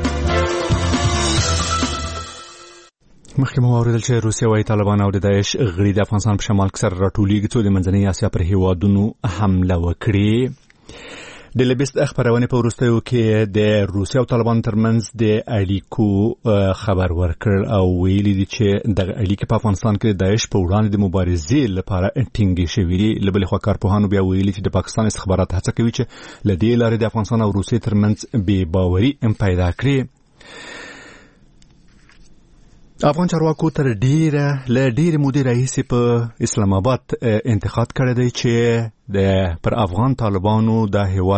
S1: مخکې مو اوریدل چې روسیا وايي طالبان او د داعش غړي د افغانستان په شمال کې سره راټولېږي څو د منځنۍ اسیا پر هیوادونو حمله وکړي. د لبیست خبرونه په وروستیو کې د روسیا او طالبان ترمنځ د اړیکو خبر ورکړ او ویلي دي چې د اړیکې په افغانستان کې د داعش په وړاندې د مبارزې لپاره ټینګې شوې دي. له بلې خوا کارپوهانو بیا ویلي چې د پاکستان استخبارات هڅه کوي چې له دې لارې د افغانستان او روسیې ترمنځ بې باوري پیدا کړي. افغان چارواکو تر ډیره ل ډیره مودې راهیسې په اسلام آباد انتقاد کړی دی چې د پر افغان طالبانو د هیواد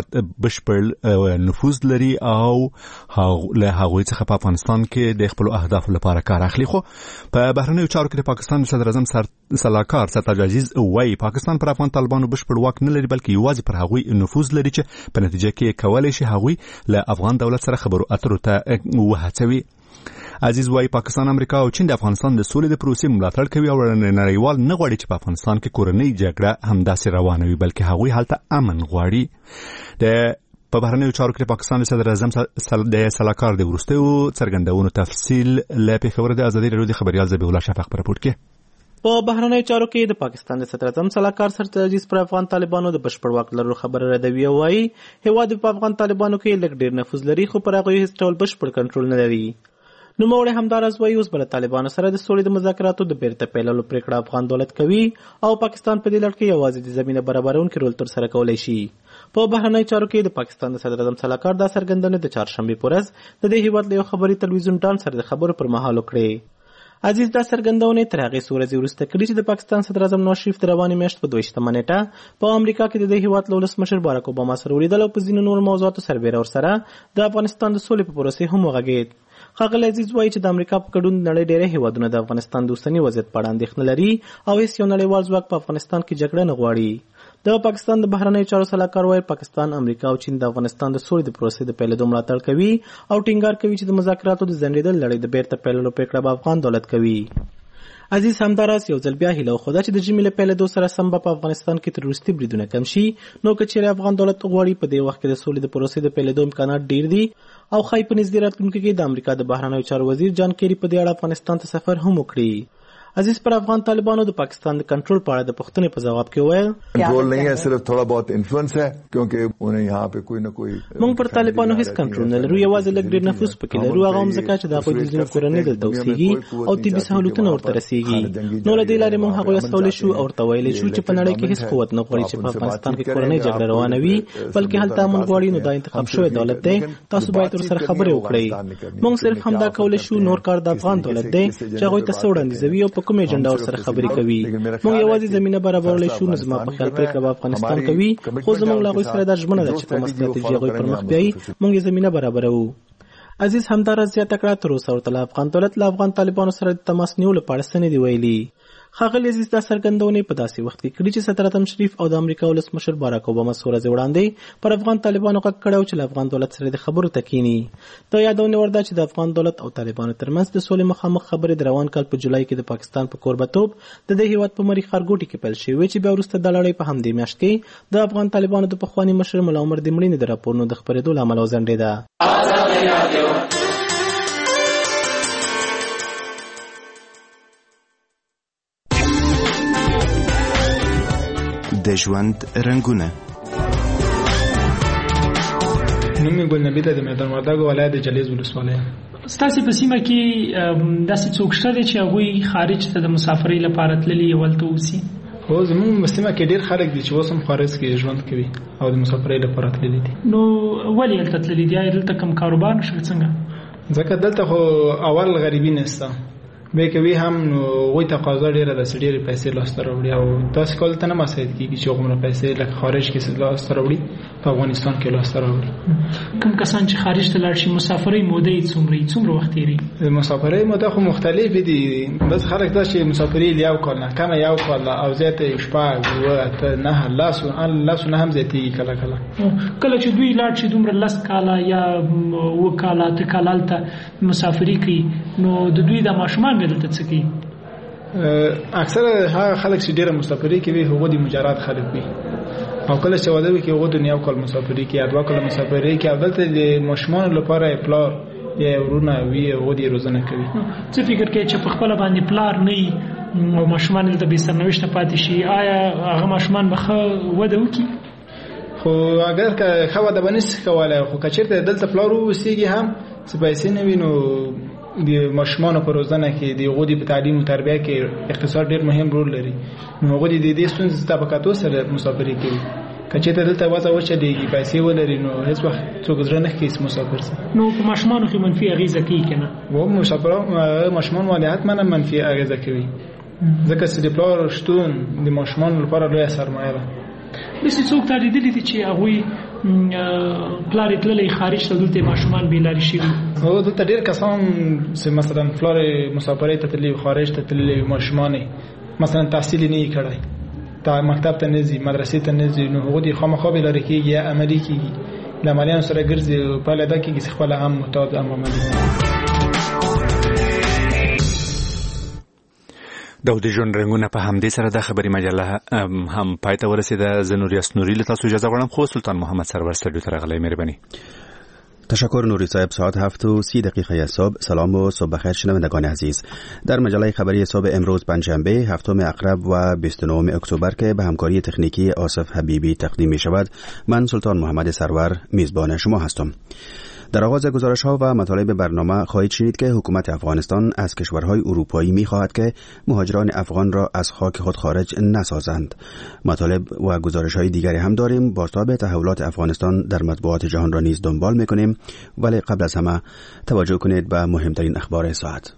S1: بشپړ نفوذ لري او له هغوی څخه په افغانستان کې د خپل اهدافو لپاره کار اخلي. خو په بهرنیو چارو کې د پاکستان صدر اعظم سلاکار سرتاج عزیز وایي پاکستان پر افغان طالبانو بشپړ واک نه لري بلکې یوازې پر هغوی نفوذ لري چې په نتیجه کې کولای شي هغوی له افغان دولت سره خبرو اترو ته وهڅوي. عزیز وايي پاکستان، امریکا او چین د افغانستان د سولې د پروسې ملاتړ کوي او نړیوال نه غواړي چې په افغانستان کې کورنۍ جګړه همداسې روانه وي بلکې هغوی هلته امن غواړي. د په بهرنیو چارو کې پاکستان صدر اعظم د سلاکار د وروستیو څرګندونو تفصیل له پېښور د ازادي راډیو د خبريال ذبیح الله شفق په راپور کې.
S9: په بهرنیو چارو کې د پاکستان د صدر اعظم سلاکار سرتاج عزیز پر افغان طالبانو د بشپړ واک لرلو خبره ردوي او وايي هیواد په افغان طالبانو کې لږ ډیر نفوذ لري خو پر هغوی هیڅ ډول بشپړ کنټرول نه لري. نوموړی همداراز وایي اوس به له طالبانو سره د سولې د مذاکراتو د بیرته پیلولو پرېکړه افغان دولت کوي او پاکستان په دې لړ کې یوازې د زمینه برابرونکي رول ترسره کولی شي. په بهرنیو چارو کې د پاکستان د صدر اعظم سلاکار دا څرګندونې د چهارشنبې په ورځ د دې هیواد له یو خبري تلویزیون ډان سره د خبرو پر مهال وکړې. عزیز دا څرګندونې تر هغې څو ورځې وروسته کړي چې د پاکستان صدر اعظم نواز شریف د روانې میاشت په دویشتمه نیټه په امریکا کې د دې هیواد له ولسمشر باراک اوباما سره ولیدل او په ځینو نورو موضوعاتو سربیره ورسره د افغانستان د سولې په پروسې هم وغږېد. ښاغلی عزیز وایي چې د امریکا په ګډون نړۍ ډېری هیوادونه د افغانستان د اوسني وضعیت په اړه اندېښنه لري او هیڅ یو نړیوال ځواک په افغانستان کې جګړه نه غواړي. د پاکستان د بهرنیو چارو سلاکار وایي پاکستان، امریکا او چین د افغانستان د سولې د پروسې د پیلېدو ملاتړ کوي او ټینګار کوي چې د مذاکراتو د ځنډېدل لړۍ د بیرته پیلولو پرېکړه به افغان دولت کوي. عزیز همداراز یو ځل بیا هیله وښوده چې د ژمي له پیلېدو سره سم به په افغانستان کې تروریستي بریدونه کم شي، نو که چیرې افغان دولت غواړي په دې وخت کې د سولې د پروسې د پیلېدو امکانات ډیر دي او ښایي په نږدې راتلونکي کې د امریکا د بهرنیو چارو وزیر جان کیری په دې اړه افغانستان ته سفر هم وکړي. عزیز پر افغان طالبانو د پاکستان د کنټرول په اړه د پښتنې په جواب کې وویل
S5: کنټرول نه ہے، صرف تھوڑا بہت انفلوئنس ہے کیونکہ انہیں یہاں پہ کوئی نہ کوئی
S9: موږ پر طالبانو هیڅ کنټرول نه لرو، یوازې لږ ډیر نفوذ پکې لرو، هغه هم ځکه چې د هغوی د ځینو کورنۍ دلته اوسېږي او طبي سهولتونه ورته رسېږي. نو له دې لارې موږ هغوی استولی شو او ورته ویلی شو چې په نړۍ کې هیڅ قوت نه غواړي چې په افغانستان کې کورنۍ جګړه روانه وي بلکې هلته امن غواړي. نو دا انتخاب شوی دولت دی، تاسو باید ورسره خبرې وکړئ. موږ صرف همدا کولی شو، نور کار د افغان دولت دی چې هغوی ته څه وړاندیزوي او په کوم ایجنډا ورسره خبرې کوي. موږ یوازې زمینه برابرولی شو. نو زما په خیال پرېکړه به افغانستان کوي، خو زموږ له هغوی سره دا ژمنه ده چې کومه ستراتیژي هغوی پر مخ بیایي موږ یې زمینه برابروو. عزیز همداراز زیاته کړه تر اوسه ورته له افغان دولت له افغان طالبانو سره د تماس نیولو په اړه څه نه دي ویلي. ښاغلی عزیز دا څرګندونې په داسې وخت کې کړي چې صدر اعظم شریف او د امریکا ولسمشر باراک اوباما څو ورځې وړاندې پر افغان طالبانو غږ کړی و چې له افغان دولت سره د خبرو ته کیني. دا یادونه وړ ده چې د افغان دولت او طالبانو ترمنځ د سولې مخامخ خبرې د روان کال په جولای کې د پاکستان په کوربتوب د دې هیواد په مری ښارګوټي کې پیل شوې چې بیا وروسته دا لړۍ په همدې میاشت کې د افغان طالبانو د پخواني مشر ملا عمر د مړینې د راپورونو د خپرېدو له امله وځنډېده.
S10: د ژوند رنګونه.
S11: نوم یې ګل نبی ته د میدان وردګو ولایت د جلیز ولسوالۍ. ستاسې په سیمه کې داسې څوک شته دی چې هغوی خارج ته د مسافرۍ لپاره تللي یې ولته اوسي؟ هو زموږ په سیمه کې ډېر خلک دي چې اوس هم خارج کې ژوند کوي او د مسافرۍ لپاره تللي دي. نو ولې هلته تللي دي؟ آیا دلته کوم کاروبار نشته څنګه؟ ځکه دلته خو اول غریبي نشته، بیا کوي هم نو هغوی تقاضا ډېره ده چې ډېرې پیسې لاسته راوړي او داسې کال ته نه مساعد کېږي چې هغومره پیسې لکه خارج کې لاسته راوړي په افغانستان کې لاسته راوړي. کوم کسان چې خارج ته لاړ شي مسافرۍ موده یې څومره یي؟ څومره وخت تېري؟ مسافرۍ موده خو مختلفې دي. داسې خلک دا چې مسافرۍ له یو کال نه کمه یو کال او زیاته یې شپږ اووه اته نهه لسو لسو نه هم زیاتېږي کله کله. کله چې دوی لاړ شي دومره لس کاله یا اووه کاله اته کاله هلته مسافري کوي نو د دوی د ماشومان دلته څه کوي؟ اکثره هغه خلک چې ډېره مسافري کوي هغوی د مجرد خلک وي او کله چې واده وکړي هغوی د یو کال مسافري کوي یا دوه کاله مسافري کوي او دلته د ماشومانو لپاره یې پلار یا وروڼه وي هغوی د روزنه کوي. څه فکر کوي چې په خپله باندې پلار نه وي او ماشومان دلته بې سرنوشته پاتې شي، آیا هغه ماشومان به ښه وده وکړي؟ خو اگر که ښه وده به نشي کولی، خو که چېرته دلته پلار واوسېږي هم څه پیسې نه وي نو د ماشومانو په روزنه کې د هغوی په تعلیم او تربیه کې اقتصاد ډېر مهم رول لري. نو هغوی د دې ستونزې ته په کتو سره مسافري کوي کچې ته دلته وځه وچلېږي پیسې ولري نو هیڅ وخت څوک زړه نه ښکي مسافر سي.
S12: نو په ماشومانو کې منفي اغیزه کوي که نه؟
S11: و مسافران ماشومان باندې حتما منفي اغیزه کوي ځکه چې د پلار شتون د ماشومانو لپاره لویه سرمایه ده.
S12: داسې څوک تا لیدلي دي چې هغوی پلار یې تللی خارج ته دلته ماشومان بېلارې شوي؟
S11: هو دلته ډېر کسان چې مثلا پلار یې مسافرۍ ته تللي خارج ته تللي ماشومان یې مثلا تحصیل یې نه یې کړی تا مکتب ته نه ځي مدرسې ته نه ځي نو هغوی د خامخا بېلارې کېږي یا عملي کېږي له عملیانو سره ګرځي پایله دا کېږي چې خپله هم محتاط هم عملي.
S1: د د ژوند رنګونه په همدې سره د خبري مجله هم پای ته ورسېده. زه نور یاس نوري له تاسو اجازه غواړم خو سلطان محمد سرور استودیو ته راغلی. مهرباني.
S7: تشکر نوری صاحب. ساعت هفت و سی دقیقه صبح. سلام و صبح بخیر شنوندگان عزیز. در مجله خبری صبح امروز پنجشنبه هفتم اقرب و بیست و نهم اکتبر که به همکاری تکنیکی آصف حبیبی تقدیم می شود، من سلطان محمد سرور میزبان شما هستم. در آغاز گزارش‌ها و مطالب برنامه خواهید شنید که حکومت افغانستان از کشورهای اروپایی می‌خواهد که مهاجران افغان را از خاک خود خارج نسازند. مطالب و گزارش‌های دیگری هم داریم. بازتاب تحولات افغانستان در مطبوعات جهان را نیز دنبال می‌کنیم، ولی قبل از همه توجه کنید به مهمترین اخبار ساعت.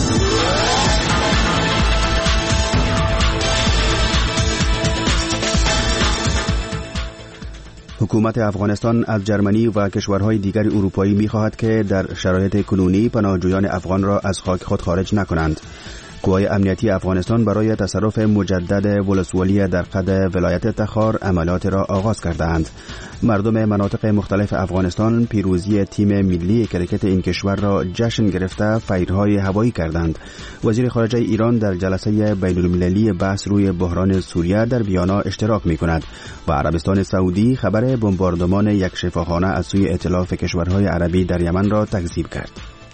S7: حکومت افغانستان از جرمنی و کشورهای دیگر اروپایی می‌خواهد که در شرایط کنونی پناهجویان افغان را از خاک خود خارج نکنند. قوای امنیتی افغانستان برای تصرف مجدد ولسوالی در قد ولایت تخار عملیات را آغاز کردند. مردم مناطق مختلف افغانستان پیروزی تیم ملی کرکت این کشور را جشن گرفته فیرهای هوایی کردند. وزیر خارجه ایران در جلسه بین المللی بحث روی بحران سوریه در ویانا اشتراک می‌کند و عربستان سعودی خبر بمباردمان یک شفاخانه از سوی ائتلاف کشورهای عربی در یمن را تکذیب کرد.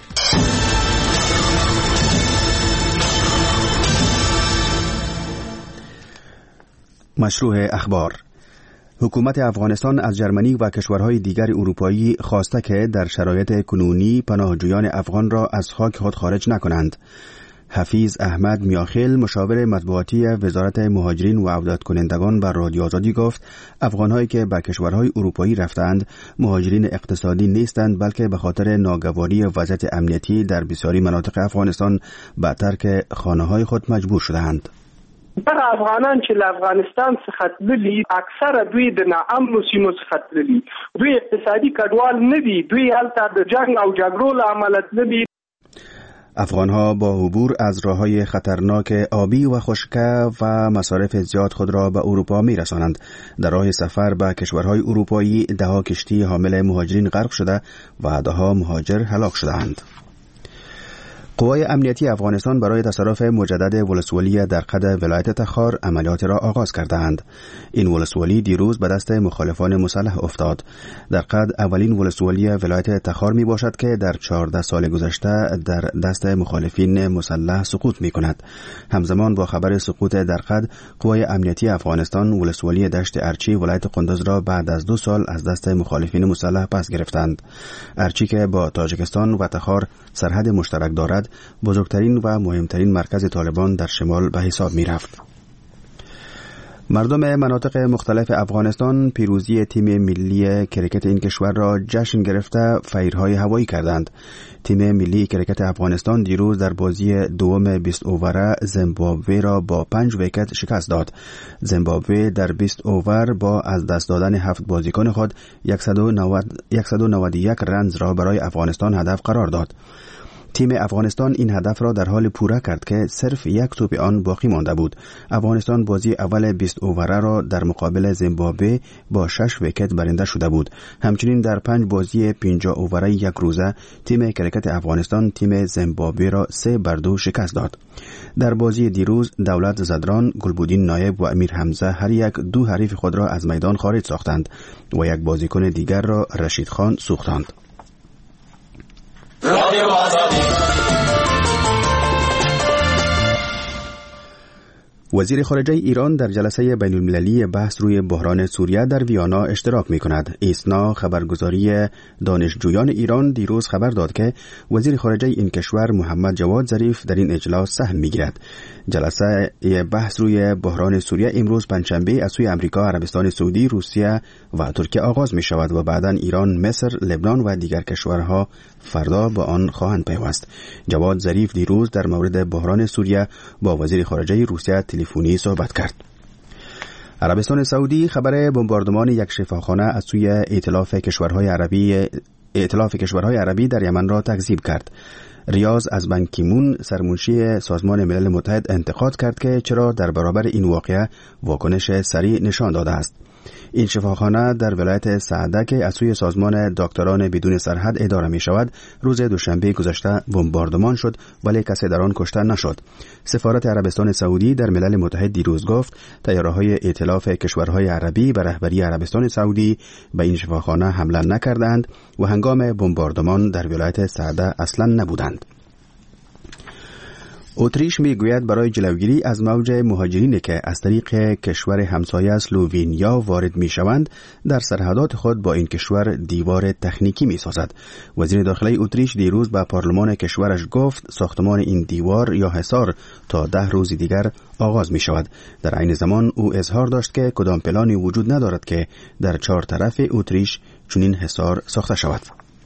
S7: مشروع اخبار. حکومت افغانستان از جرمنی و کشورهای دیگر اروپایی خواسته که در شرایط کنونی پناهجویان افغان را از خاک خود خارج نکنند. حفیظ احمد میاخیل مشاور مطبوعاتی وزارت مهاجرین و عودت کنندگان بر رادیو آزادی گفت افغانهایی که به کشورهای اروپایی رفتند مهاجرین اقتصادی نیستند، بلکه به خاطر ناگواری وضعیت امنیتی در بسیاری مناطق افغانستان به ترک خانه‌های خود مجبور شدهاند.
S2: دغه افغانان چې له افغانستان څخه تللي اکثره دوی د ناامنو سیمو څخه تللي، دوی اقتصادي کډوال نه دي، دوی هلته د جنگ او جګړو له امله تللي.
S7: افغانها با عبور از راههای خطرناک آبی و خشکه و مصارف زیاد خود را به اروپا می رسانند. در راه سفر به کشورهای اروپایی دهها کشتی حامل مهاجرین غرق شده و دهها مهاجر هلاک شدند. قوای امنیتی افغانستان برای تصرف مجدد ولسوالی در قد ولایت تخار عملیات را آغاز کردند. این ولسوالی دیروز به دست مخالفان مسلح افتاد. در قد اولین ولسوالی ولایت تخار می باشد که در چهارده سال گذشته در دست مخالفین مسلح سقوط می کند. همزمان با خبر سقوط در قد، قوای امنیتی افغانستان ولسوالی دشت ارچی ولایت قندوز را بعد از دو سال از دست مخالفین مسلح پس گرفتند. ارچی که با تاجیکستان و تخار سرحد مشترک دارد، بزرگترین و مهمترین مرکز طالبان در شمال به حساب می رفت. مردم مناطق مختلف افغانستان پیروزی تیم ملی کرکت این کشور را جشن گرفته فیرهای هوایی کردند. تیم ملی کرکت افغانستان دیروز در بازی دوم بیست اووره زیمبابوه را با پنج ویکت شکست داد. زیمبابوه در بیست اوور با از دست دادن هفت بازیکن خود صد و نود و یک رنز را برای افغانستان هدف قرار داد. تیم افغانستان این هدف را در حال پوره کرد که صرف یک توپ آن باقی مانده بود. افغانستان بازی اول بیست اووره را در مقابل زیمبابوه با شش ویکت برنده شده بود. همچنین در پنج بازی پنجاه اووره یک روزه تیم کرکت افغانستان تیم زیمبابوه را سه بر دو شکست داد. در بازی دیروز دولت زدران، گلبودین نایب و امیر حمزه هر یک دو حریف خود را از میدان خارج ساختند و یک بازیکن دیگر را رشید خان سوختاند. وزیر خارجه ایران در جلسه بین المللی بحث روی بحران سوریه در ویانا اشتراک می کند. ایسنا خبرگزاری دانشجویان ایران دیروز خبر داد که وزیر خارجه این کشور محمد جواد ظریف در این اجلاس سهم می گیرد. جلسه بحث روی بحران سوریه امروز پنجشنبه از سوی امریکا، عربستان سعودی، روسیه و ترکیه آغاز می شود و بعداً ایران، مصر، لبنان و دیگر کشورها فردا با آن خواهند پیوست. جواد ظریف دیروز در مورد بحران سوریه با وزیر خارجه روسیه تلفنی صحبت کرد. عربستان سعودی خبر بمباردمان یک شفاخانه از سوی ائتلاف کشورهای عربی ائتلاف کشورهای عربی در یمن را تکذیب کرد. ریاض از بان کی مون سرمنشی سازمان ملل متحد انتقاد کرد که چرا در برابر این واقعه واکنش سریع نشان داده است. این شفاخانه در ولایت سعده که از سوی سازمان دکتران بدون سرحد اداره می شود روز دوشنبه گذشته بمباردمان شد ولی کسی در آن کشته نشد. سفارت عربستان سعودی در ملل متحد دیروز گفت طیاره‌های ائتلاف کشورهای عربی به رهبری عربستان سعودی به این شفاخانه حمله نکردند و هنگام بمباردمان در ولایت سعده اصلا نبودند. اتریش میگوید برای جلوگیری از موج مهاجرینی که از طریق کشور همسایه اسلوونیا وارد میشوند در سرحدات خود با این کشور دیوار تکنیکی میسازد. وزیر داخلی اتریش دیروز به پارلمان کشورش گفت ساختمان این دیوار یا حصار تا ده روز دیگر آغاز می شود. در عین زمان او اظهار داشت که کدام پلانی وجود ندارد که در چهار طرف اتریش چنین حصار ساخته شود.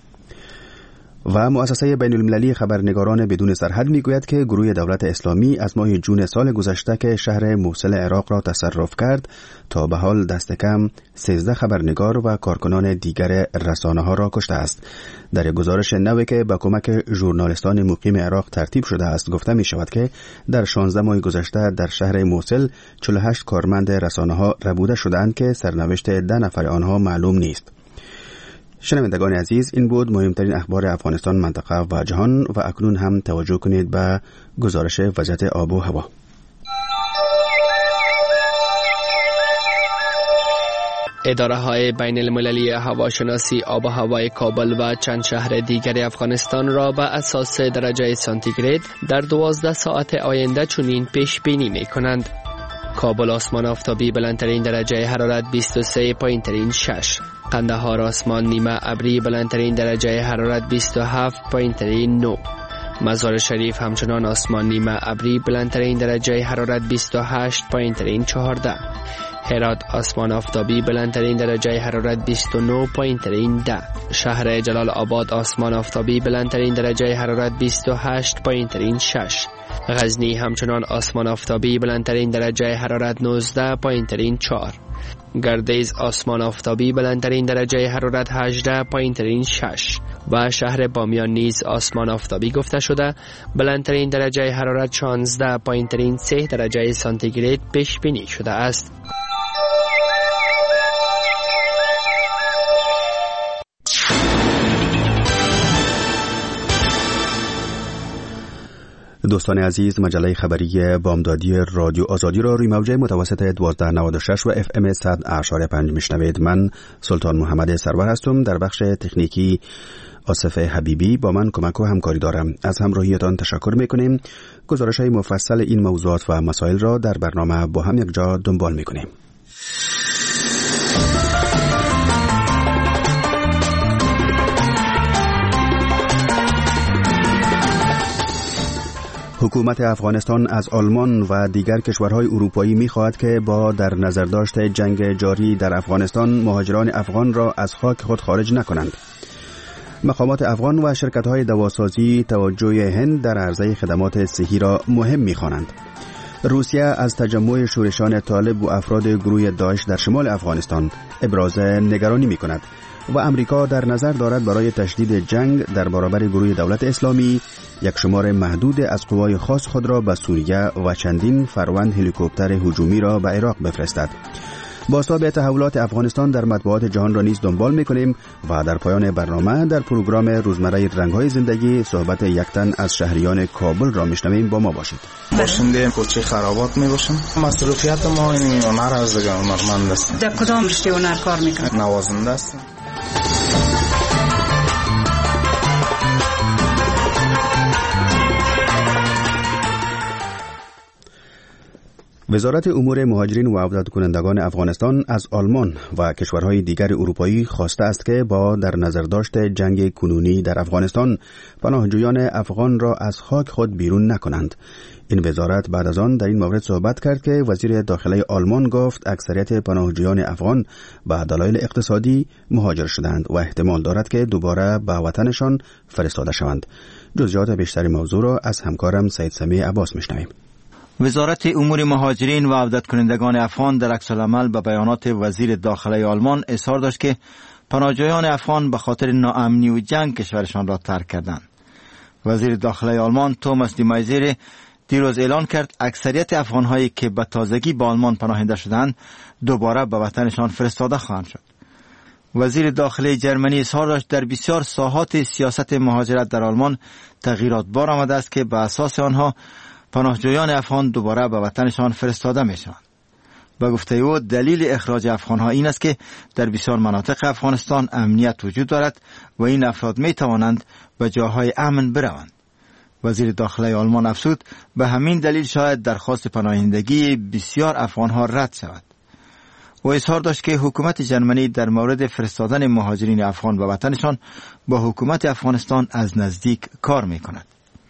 S7: و مؤسسه بین المللی خبرنگاران بدون سرحد میگوید که گروه دولت اسلامی از ماه جون سال گذشته که شهر موصل عراق را تصرف کرد تا به حال دست کم سیزده خبرنگار و کارکنان دیگر رسانه ها را کشته است. در گزارش نوی که با کمک ژورنالیستان مقیم عراق ترتیب شده است گفته می شود که در شانزده ماه گذشته در شهر موصل چهل و هشت کارمند رسانه ها ربوده شدند که سرنوشت ده نفر آنها معلوم نیست. شنوندگان عزیز، این بود مهمترین اخبار افغانستان، منطقه و جهان و اکنون هم توجه کنید به گزارش وضعیت آب و هوا.
S13: اداره های بین المللی هواشناسی آب و هوای کابل و چند شهر دیگر افغانستان را به اساس درجه سانتیگراد در دوازده ساعت آینده چنین پیش بینی می کنند: کابل آسمان آفتابی بلندترین درجه حرارت بیست و سه پایینترین شش، قندهار آسمان نیمه ابری بلندترین درجه حرارت بیست و هفت پایینترین نه، مزار شریف همچنان آسمان نیمه ابری بلندترین درجه حرارت بیست و هشت پایینترین چهارده، هرات آسمان آفتابی بلندترین درجه حرارت بیست و نه پایینترین ده، شهر جلال آباد آسمان آفتابی بلندترین درجه حرارت بیست و هشت پایینترین شش، غزنی همچنان آسمان آفتابی بلندترین درجه حرارت نوزده پایینترین چهار، گردیز آسمان آفتابی بلندترین درجه حرارت هجده پایینترین شش و شهر بامیان نیز آسمان آفتابی گفته شده بلندترین درجه حرارت شانزده پایینترین سه درجه سانتیگراد پیش بینی شده است.
S7: دوستان عزیز، مجله خبری بامدادی رادیو آزادی را روی موج متوسط دوازده نود و شش و اف ام صد و پنج میشنوید. من سلطان محمد سرور هستم. در بخش تکنیکی آصف حبیبی با من کمک و همکاری دارم. از همراهیتان تشکر میکنیم. گزارش های مفصل این موضوعات و مسائل را در برنامه با هم یک جا دنبال میکنیم. حکومت افغانستان از آلمان و دیگر کشورهای اروپایی می‌خواهد که با در نظر داشت جنگ جاری در افغانستان مهاجران افغان را از خاک خود خارج نکنند. مقامات افغان و شرکت‌های دواسازی توجه هند در عرضه خدمات صحی را مهم می‌خوانند. روسیه از تجمع شورشان طالب و افراد گروه داعش در شمال افغانستان ابراز نگرانی می‌کند و امریکا در نظر دارد برای تشدید جنگ در برابر گروه دولت اسلامی یک شمار محدود از قوای خاص خود را به سوریه و چندین فروند هلیکوپتر هجومی را به عراق بفرستد. بازتاب تحولات افغانستان در مطبوعات جهان را نیز دنبال می‌کنیم و در پایان برنامه در پروگرام روزمره رنگ‌های زندگی صحبت یک تن از شهریان کابل را می‌شنویم. با ما باشید.
S14: باشنده کوچه خرابات می‌باشم. مصروفیت ما این هنر از دیگه هنرمند است.
S15: در کدام رشته هنر کار می‌کنید؟
S14: نوازنده است.
S7: وزارت امور مهاجرین و عودت کنندگان افغانستان از آلمان و کشورهای دیگر اروپایی خواسته است که با در نظر داشت جنگ کنونی در افغانستان پناهجویان افغان را از خاک خود بیرون نکنند. این وزارت بعد از آن در این مورد صحبت کرد که وزیر داخلی آلمان گفت اکثریت پناهجویان افغان به دلایل اقتصادی مهاجر شدند و احتمال دارد که دوباره به وطنشان فرستاده شوند. جزئیات بیشتر موضوع را از همکارم سید سمیع عباس میشنویم.
S16: وزارت امور مهاجرین و عودت کنندگان افغان در عکس العمل به بیانات وزیر داخلی آلمان اظهار داشت که پناهجویان افغان به خاطر ناامنی و جنگ کشورشان را ترک کردند. وزیر داخلی آلمان توماس دی مایزر دیروز اعلان کرد اکثریت افغان‌هایی که به تازگی به آلمان پناهنده شدند دوباره به وطنشان فرستاده خواهند شد. وزیر داخلی جرمنی اظهار داشت در بسیار ساحات سیاست مهاجرت در آلمان تغییرات بار آمده است که به اساس آنها پناهجویان افغان دوباره به وطنشان فرستاده می شوند. به گفته او دلیل اخراج افغانها این است که در بسیار مناطق افغانستان امنیت وجود دارد و این افراد می توانند به جاهای امن بروند. وزیر داخلی آلمان افزود به همین دلیل شاید درخواست پناهندگی بسیار افغانها رد شود. و اظهار داشت که حکومت جرمنی در مورد فرستادن مهاجرین افغان به وطنشان با حکومت افغانستان از نزدیک کار می کند.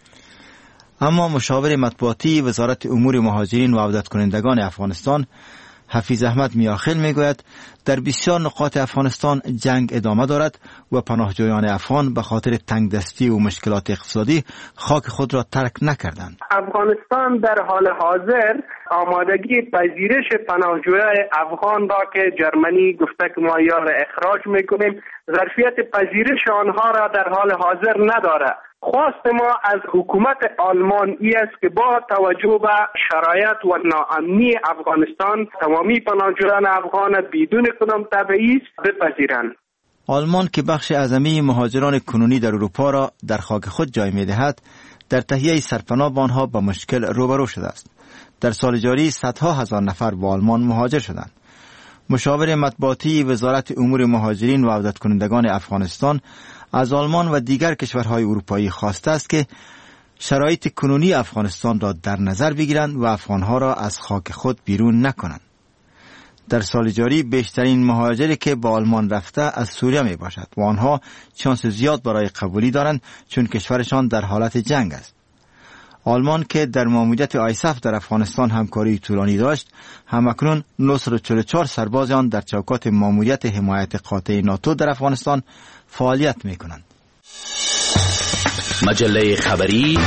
S16: اما مشاور مطبوعاتی وزارت امور مهاجرین و عودت کنندگان افغانستان حفیظ احمد میاخیل میگوید در بسیار نقاط افغانستان جنگ ادامه دارد و پناهجویان افغان به خاطر تنگدستی و مشکلات اقتصادی خاک خود را ترک نکردند.
S2: افغانستان در حال حاضر آمادگی پذیرش پناهجویان افغان را که جرمنی گفته که ما یا را اخراج میکنیم ظرفیت پذیرش آنها را در حال حاضر نداره. خواست ما از حکومت آلمان ای است که با توجه به شرایط و ناامنی افغانستان تمامی پناهجویان افغان بدون کدام تبعیض بپذیرند.
S16: آلمان که بخش اعظمی مهاجران کنونی در اروپا را در خاک خود جای می‌دهد، در تهیه سرپناه به آنها با مشکل روبرو شده است. در سال جاری صدها هزار نفر به آلمان مهاجر شدند. مشاور مطبوعاتی وزارت امور مهاجرین و عودت کنندگان افغانستان از آلمان و دیگر کشورهای اروپایی خواسته است که شرایط کنونی افغانستان را در نظر بگیرند و افغانها را از خاک خود بیرون نکنند. در سال جاری بیشترین مهاجری که به آلمان رفته از سوریه می باشد و آنها شانس زیاد برای قبولی دارند چون کشورشان در حالت جنگ است. آلمان که در ماموریت آیسف در افغانستان همکاری طولانی داشت، همکنون نهصد و چهل و چهار سرباز آن در چوکات ماموریت حمایت قاطع ناتو در افغانستان فعالیت می کنند.
S17: مجله خبری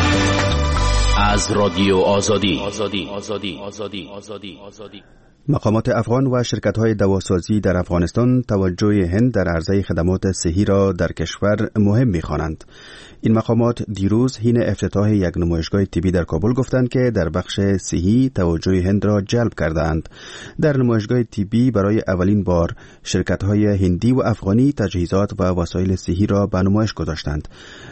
S17: از رادیو آزادی. آزادی آزادی آزادی آزادی آزادی.
S7: مقامات افغان و شرکت‌های دواسازی در افغانستان توجه هند در عرضه خدمات صحی را در کشور مهم می‌خوانند. این مقامات دیروز حین افتتاح یک نمایشگاه طبی در کابل گفتند که در بخش صحی توجه هند را جلب کردند. در نمایشگاه طبی برای اولین بار شرکت‌های هندی و افغانی تجهیزات و وسایل صحی را به نمایش گذاشتند.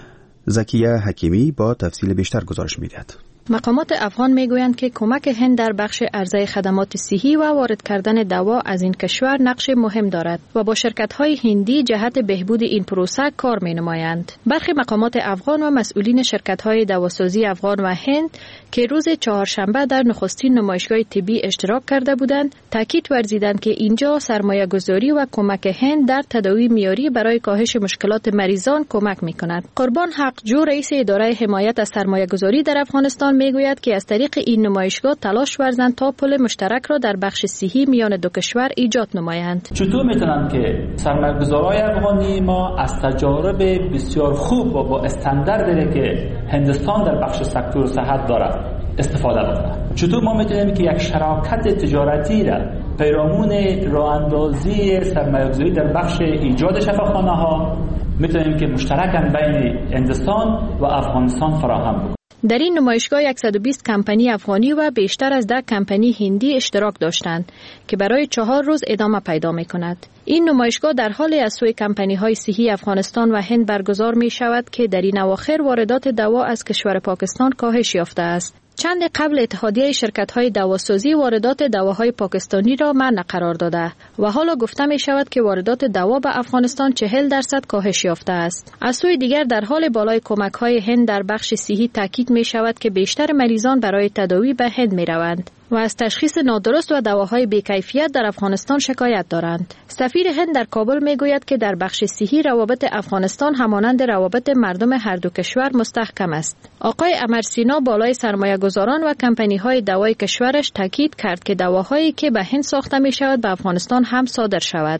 S7: زکیه حکیمی با تفصیل بیشتر گزارش می‌دهد.
S18: مقامات افغان میگویند که کمک هند در بخش عرضه خدمات صحی و وارد کردن دوا از این کشور نقش مهم دارد و با شرکت‌های هندی جهت بهبود این پروسه کار می‌نمایند. برخی مقامات افغان و مسئولین شرکت‌های دواسازی افغان و هند که روز چهارشنبه در نخستین نمایشگاه طبی اشتراک کرده بودند، تاکید ورزیدند که اینجا سرمایه‌گذاری و کمک هند در تداوی معیاری برای کاهش مشکلات مریضان کمک می‌کند. قربان حق جو رئیس اداره حمایت از سرمایه‌گذاری در افغانستان میگوید که از طریق این نمایشگاه تلاش ورزند تا پل مشترک را در بخش صحی میان دو کشور ایجاد نمایند.
S19: چطور میتونند که سرمایه‌گذارای افغانی ما از تجارب بسیار خوب و با استانداردی که هندستان در بخش سکتور صحت دارد استفاده بکنند؟ چطور ما میتونیم که یک شراکت تجارتی را پیرامون راه اندازی سرمایه‌گذاری در بخش ایجاد شفاخانه‌ها میتونیم که مشترکاً بین هندستان و افغانستان فراهم بکنیم؟
S18: در این نمایشگاه صد و بیست کمپانی افغانی و بیشتر از ده کمپانی هندی اشتراک داشتند که برای چهار روز ادامه پیدا می کند. این نمایشگاه در حال از سوی کمپانی های صحی افغانستان و هند برگزار می شود که در این اواخر واردات دوا از کشور پاکستان کاهش یافته است. چند قبل اتحادیه شرکت‌های دواسازی واردات دواهای پاکستانی را منع قرار داده و حالا گفته می شود که واردات دوا به افغانستان چهل درصد کاهش یافته است. از سوی دیگر در حال بالای کمک‌های هند در بخش صحی تاکید می شود که بیشتر مریضان برای تداوی به هند می روند. و از تشخیص نادرست و دواهای بی‌کیفیت در افغانستان شکایت دارند. سفیر هند در کابل میگوید که در بخش صحی روابط افغانستان همانند روابط مردم هر دو کشور مستحکم است. آقای امرسینا بالای سرمایه‌گذاران و کمپانی‌های دوای کشورش تاکید کرد که دواهایی که به هند ساخته می‌شود به افغانستان هم صادر شود.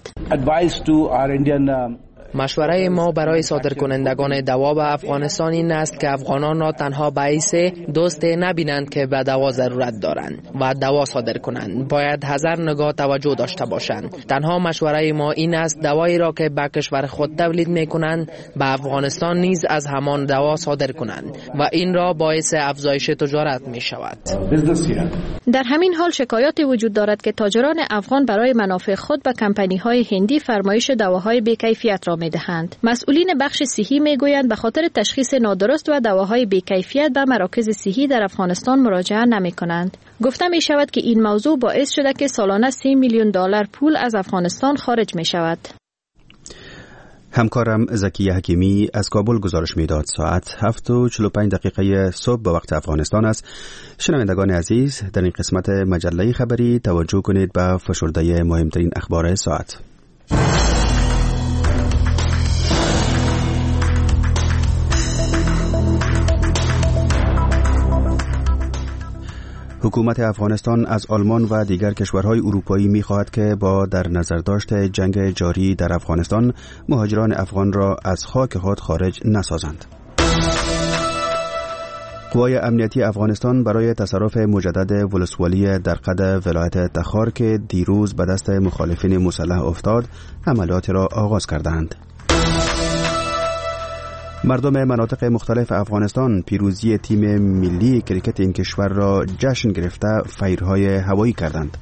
S13: مشوره ما برای صادر کنندگان دوا به افغانستان این است که افغانان را تنها باعث دوست نبینند که به دوا ضرورت دارند و دوا صادر کنند. باید حذر نگاه توجه داشته باشند. تنها مشوره ما این است دوایی را که به کشور خود تولید می کنند به افغانستان نیز از همان دوا صادر کنند و این را باعث افزایش تجارت می شود.
S18: در همین حال شکایاتی وجود دارد که تاجران افغان برای منافع خود به کمپانی‌های هندی فرمایش دواهای بی‌کیفیت را می‌دهند. مسئولین بخش صحی می‌گویند به خاطر تشخیص نادرست و دواهای بی‌کیفیت به مراکز صحی در افغانستان مراجعه نمی‌کنند. گفته می‌شود که این موضوع باعث شده که سالانه سی میلیون دلار پول از افغانستان خارج می‌شود.
S7: همکارم زکیه حکیمی از کابل گزارش میداد. ساعت هفت و چهل و پنج دقیقه صبح به وقت افغانستان است. شنوندگان عزیز، در این قسمت مجله خبری توجه کنید به فشرده مهمترین اخبار ساعت. حکومت افغانستان از آلمان و دیگر کشورهای اروپایی می‌خواهد که با در نظر داشت جنگ جاری در افغانستان مهاجران افغان را از خاک خود خارج نسازند. قوای امنیتی افغانستان برای تصرف مجدد ولسوالی در قد ولایت تخار که دیروز به دست مخالفین مسلح افتاد عملیات را آغاز کردند. مردم مناطق مختلف افغانستان پیروزی تیم ملی کریکت این کشور را جشن گرفته فیرهای هوایی کردند.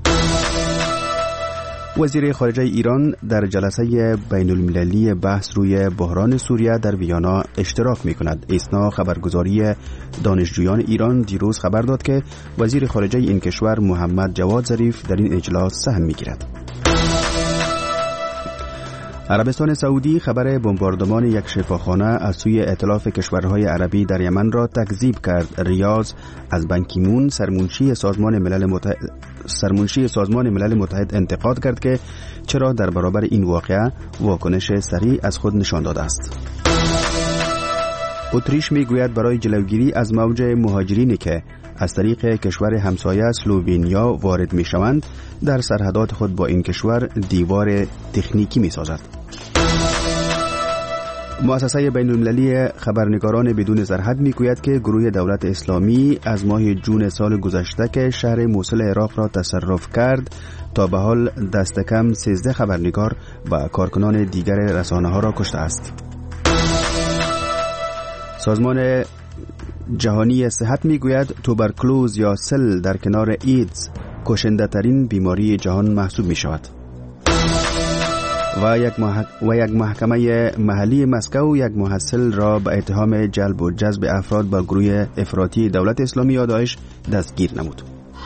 S7: وزیر خارجه ایران در جلسه بین المللی بحث روی بحران سوریه در ویانا اشتراک می کند. اسنا خبرگزاری دانشجویان ایران دیروز خبر داد که وزیر خارجه این کشور محمد جواد ظریف در این اجلاس سهم می گیرد. عربستان سعودی خبر بمباردمان یک شفاخانه از سوی ائتلاف کشورهای عربی در یمن را تکذیب کرد. ریاض از بان کی مون سرمنشی سازمان ملل متحد سرمنشی سازمان ملل متحد انتقاد کرد که چرا در برابر این واقعه واکنش سریع از خود نشان داده است. اتریش میگوید برای جلوگیری از موج مهاجرینی که از طریق کشور همسایه اسلوونیا وارد می شوند در سرحدات خود با این کشور دیوار تکنیکی می سازد. مؤسسه بین المللی خبرنگاران بدون سرحد می گوید که گروه دولت اسلامی از ماه جون سال گذشته که شهر موصل عراق را تصرف کرد تا به حال دست کم سیزده خبرنگار و کارکنان دیگر رسانه ها را کشته است. سازمان جهانی صحت میگوید توبرکلوز یا سل در کنار ایدز کشنده ترین بیماری جهان محسوب می شود. و یک, محک... و یک محکمه محلی مسکو یک محصل را به اتهام جلب و جذب افراد با گروه افراطی دولت اسلامی یا داعش دستگیر نمود.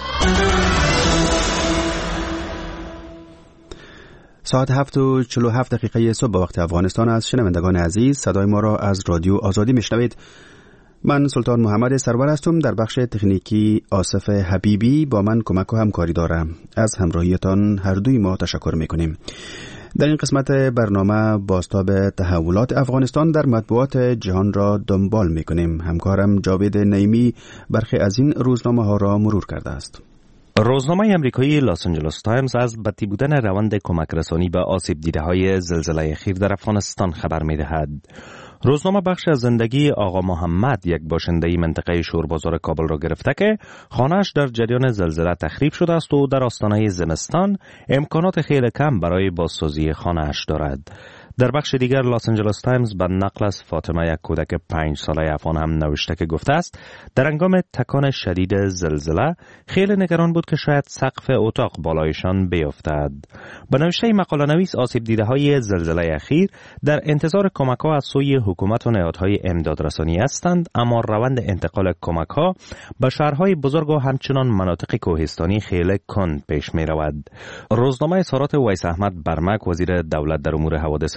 S7: ساعت هفت و چهل و هفت دقیقه صبح به وقت افغانستان است. شنوندگان عزیز، صدای ما را از رادیو آزادی میشنوید. من سلطان محمد سرور هستم. در بخش تکنیکی آصف حبیبی با من کمک و همکاری دارم. از همراهیتان هر دوی ما تشکر میکنیم. در این قسمت برنامه بازتاب تحولات افغانستان در مطبوعات جهان را دنبال میکنیم. همکارم جاوید نعیمی برخی از این روزنامه ها را مرور کرده است.
S20: روزنامه امریکایی لاس آنجلس تایمز از بدی بودن روند کمک رسانی به آسیب دیده های زلزله اخیر در افغانستان خبر می دهد. روزنامه بخش از زندگی آقا محمد، یک باشنده منطقه شوربازار کابل را گرفته که خانه‌اش در جریان زلزله تخریب شده است و در آستانه زمستان امکانات خیلی کم برای بازسازی خانه‌اش دارد. در بخش دیگر لاس آنجلس تایمز به نقل از فاطمه، یک کودک پنج ساله افغان هم نوشته که گفته است در هنگام تکان شدید زلزله خیلی نگران بود که شاید سقف اتاق بالایشان بیفتد. به نوشته مقاله نویس، آسیب دیده های زلزله اخیر در انتظار کمک ها از سوی حکومت و نهادهای امدادرسانی هستند، اما روند انتقال کمک ها به شهرهای بزرگ و همچنان مناطق کوهستانی خیلی کند پیش می رود. روزنامه اظهارات ویس احمد برمک، وزیر دولت در امور حوادث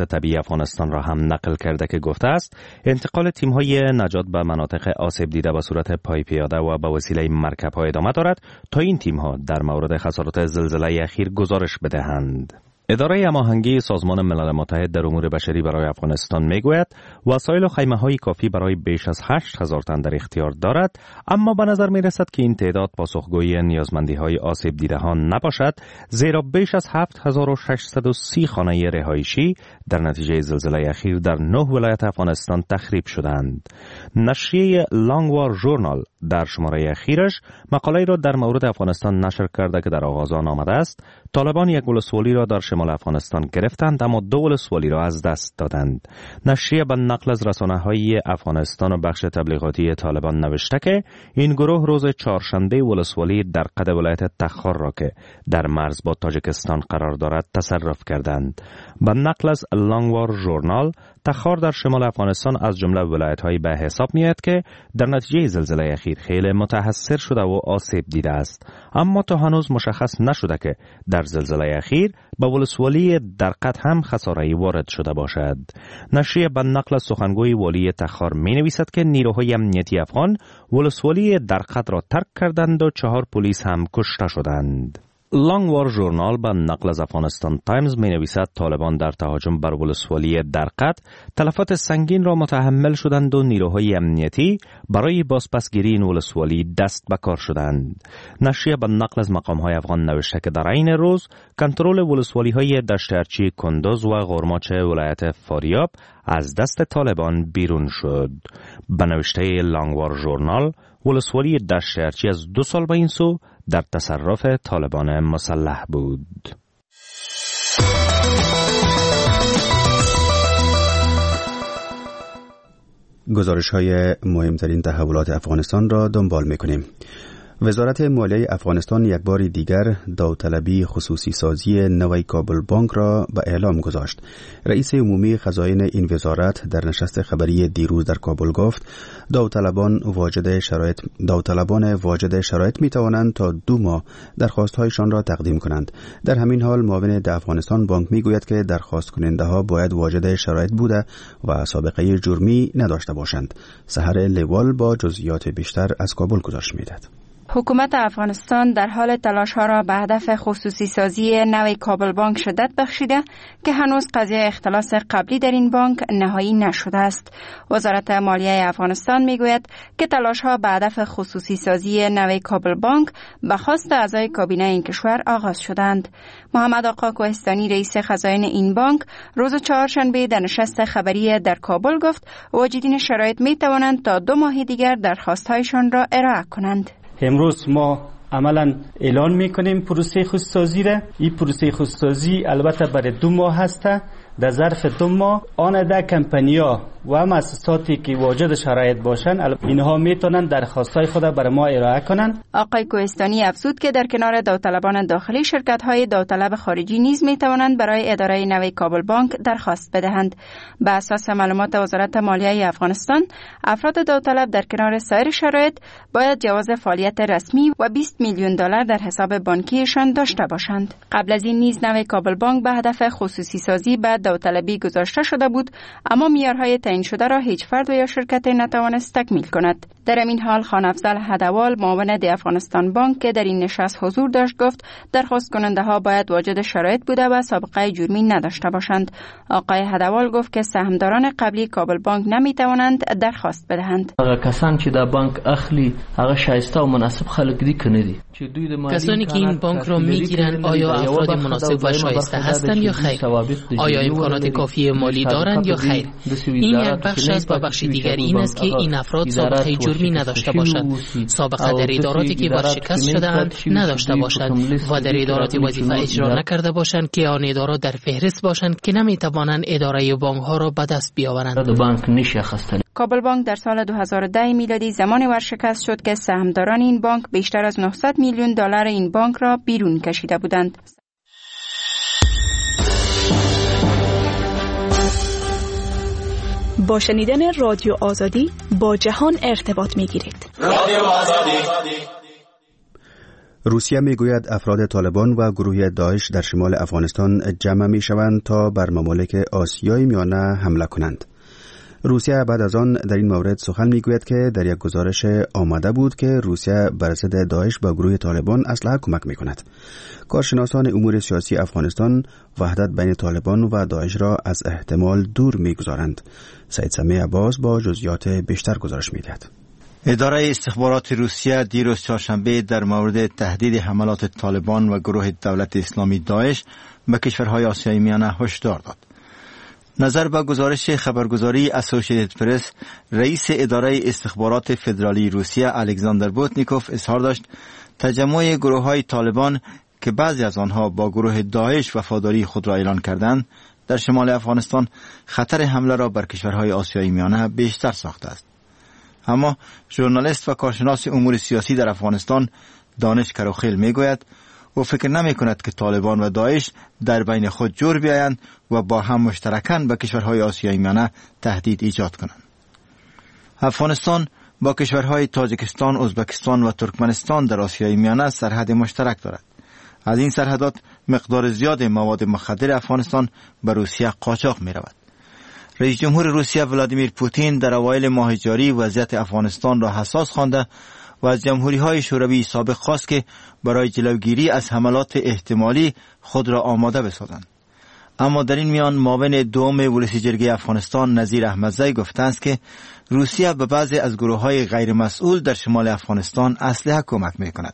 S20: طبیعی افغانستان را هم نقل کرده که گفته است انتقال تیم‌های نجات به مناطق آسیب دیده به صورت پای پیاده و به وسیله مرکب‌ها ادامه دارد تا این تیم‌ها در مورد خسارات زلزله اخیر گزارش بدهند. اداره هماهنگی سازمان ملل متحد در امور بشری برای افغانستان میگوید وسایل و خیمه‌های کافی برای بیش از هشت هزار تن در اختیار دارد، اما به نظر می‌رسد که این تعداد پاسخگوی نیازمندی‌های آسیب دیدهان نباشد، زیرا بیش از هفت هزار و ششصد و سی خانه رهایشی در نتیجه زلزله اخیر در نه ولایت افغانستان تخریب شدند. نشریه لانگ وار ژورنال در شماره اخیرش مقاله‌ای را در مورد افغانستان نشر کرده که در آغاز آن آمده است طالبان یک ولسوالی را در شمال افغانستان گرفتند اما دو ولسوالی را از دست دادند. نشریه به نقل از رسانه‌های افغانستان و بخش تبلیغاتی طالبان نوشته که این گروه روز چهارشنبه ولسوالی در قد ولایت تخار را که در مرز با تاجیکستان قرار دارد تصرف کردند. به نقل از لانگ وار ژورنال تخار در شمال افغانستان از جمله ولایت‌هایی به حساب میاد که در نتیجه زلزله اخیر خیلی متاثر شده و آسیب دیده است، اما تا هنوز مشخص نشده که در زلزله اخیر به ولسوالی درقد هم خساره‌ای وارد شده باشد. نشریه به نقل از سخنگوی والی تخار می نویسد که نیروهای امنیتی افغان ولسوالی درقد را ترک کردند و چهار پلیس هم کشته شدند. لانگ وار ژورنال به نقل از افغانستان تایمز می نویسد طالبان در تهاجم بر ولسوالی درقد تلفات سنگین را متحمل شدند و نیروهای امنیتی برای بازپسگیری این ولسوالی دست به کار شدند. نشریه به نقل از مقام‌های افغان نوشته که در این روز کنترل ولسوالی‌های دشت ارچی کندوز و غرماچ ولایت فاریاب از دست طالبان بیرون شد. به نوشته لانگ وار ژورنال ولسوالی دشت ارچی از دو سال به این سو در تصرف طالبان مسلح بود.
S7: گزارش‌های مهمترین تحولات افغانستان را دنبال می‌کنیم. وزارت مالیه افغانستان یک بار دیگر داوطلبی خصوصی سازی نوی کابل بانک را به اعلام گذاشت. رئیس عمومی خزاین این وزارت در نشست خبری دیروز در کابل گفت داوطلبان واجد شرایط داوطلبان واجد شرایط می توانند تا دو ماه درخواست‌هایشان را تقدیم کنند. در همین حال معاون د افغانستان بانک می گوید که درخواست کننده ها باید واجد شرایط بوده و سابقه جرمی نداشته باشند. سحر لیوال با جزئیات بیشتر از کابل گزارش می‌دهد.
S21: حکومت افغانستان در حال تلاش ها را به هدف خصوصی سازی نوی کابل بانک شدت بخشیده که هنوز قضیه اختلاس قبلی در این بانک نهایی نشده است. وزارت مالیه افغانستان میگوید که تلاش ها به هدف خصوصی سازی نوی کابل بانک به خواست اعضای کابینه این کشور آغاز شدند. محمد آقا کوهستانی رئیس خزاین این بانک روز چهارشنبه در نشست خبری در کابل گفت واجدین شرایط می توانند تا دو ماه دیگر درخواست‌هایشان را ارائه کنند.
S22: امروز ما عملا اعلان میکنیم پروسه خودسازی را. این پروسه خودسازی البته برای دو ماه هسته. در ظرف دو ماه آن ده کمپانیا و مؤسساتی که واجد شرایط باشند اینها میتونن درخواستای خود برای ما ارائه کنند.
S21: آقای کوهستانی افزود که در کنار داوطلبان داخلی شرکت‌های داوطلب خارجی نیز میتوانند برای اداره نوی کابل بانک درخواست بدهند. به اساس معلومات وزارت مالیه افغانستان افراد داوطلب در کنار سایر شرایط باید جواز فعالیت رسمی و بیست میلیون دلار در حساب بانکیشان داشته باشند. قبل از این نیز نوی کابل بانک به هدف خصوصی سازی به داوطلبی گذاشته شده بود، اما معیارهای تعیین شده را هیچ فرد و یا شرکت نتوانست تکمیل کند. در این حال خان افضل هدوال معاون د افغانستان بانک که در این نشست حضور داشت گفت درخواست کننده ها باید واجد شرایط بوده و سابقه جرمی نداشته باشند. آقای هدوال گفت که سهامداران قبلی کابل بانک نمی توانند درخواست بدهند.
S23: هغه کسان چې د بانک اخلي هغه شایسته او مناسب خلک دي کنه دي.
S24: کسانی که این بانک را میگیرند آیا افراد مناسب و شایسته هستند یا خیر؟ آیا امکانات کافی مالی دارند یا خیر؟ این یک بخش است و بخش دیگر این است که این افراد سابقه جرمی نداشته باشند، سابقه در اداراتی که ورشکست شده‌اند نداشته باشند و در ادارات وظیفه اجرا نکرده باشند که آن ادارات در فهرست باشند که نمیتوانند اداره بانک ها را به دست بیاورند.
S21: کابل بانک در سال دو هزار و ده میلادی زمان ورشکست شد که سهامداران این بانک بیشتر از نهصد میلیون دلار این بانک را بیرون کشیده بودند.
S25: با شنیدن رادیو آزادی با جهان ارتباط می‌گیرید.
S7: رادیو آزادی روسیه میگوید افراد طالبان و گروه داعش در شمال افغانستان جمع می شوند تا بر ممالک آسیای میانه حمله کنند. روسیه بعد از آن در این مورد سخن میگوید که در یک گزارش آمده بود که روسیه بر ضد داعش با گروه طالبان اسلحه کمک می کند. کارشناسان امور سیاسی افغانستان وحدت بین طالبان و داعش را از احتمال دور میگذارند. سید سمیع عباس با جزئیات بیشتر گزارش میدهد.
S16: اداره استخبارات روسیه دیروز چهارشنبه در مورد تهدید حملات طالبان و گروه دولت اسلامی داعش به کشورهای آسیای میانه هشدار داد. نظر به گزارش خبرگزاری اسوسییتد پرس، رئیس اداره استخبارات فدرالی روسیه الکساندر بوتنیکوف اظهار داشت تجمع گروه های طالبان که بعضی از آنها با گروه داعش وفاداری خود را اعلان کردند در شمال افغانستان خطر حمله را بر کشورهای آسیای میانه بیشتر ساخته است. اما ژورنالیست و کارشناس امور سیاسی در افغانستان دانش کروخیل میگوید او فکر نمی کند که طالبان و داعش در بین خود جور بیایند و با هم مشترکاً به کشورهای آسیای میانه تهدید ایجاد کنند. افغانستان با کشورهای تاجیکستان، ازبکستان و ترکمنستان در آسیای میانه سرحد مشترک دارد. از این سرحدات مقدار زیاد مواد مخدر افغانستان به روسیه قاچاق می رود. رئیس جمهور روسیه ولادیمیر پوتین در اوایل ماه جاری وضعیت افغانستان را حساس خوانده و از جمهوری‌های شوروی سابق خواست که برای جلوگیری از حملات احتمالی خود را آماده بسازند. اما در این میان معاون دوم ولسی جرگه افغانستان نظیر احمدزی گفته است که روسیه به بعضی از گروه‌های غیر مسئول در شمال افغانستان اسلحه کمک می‌کند.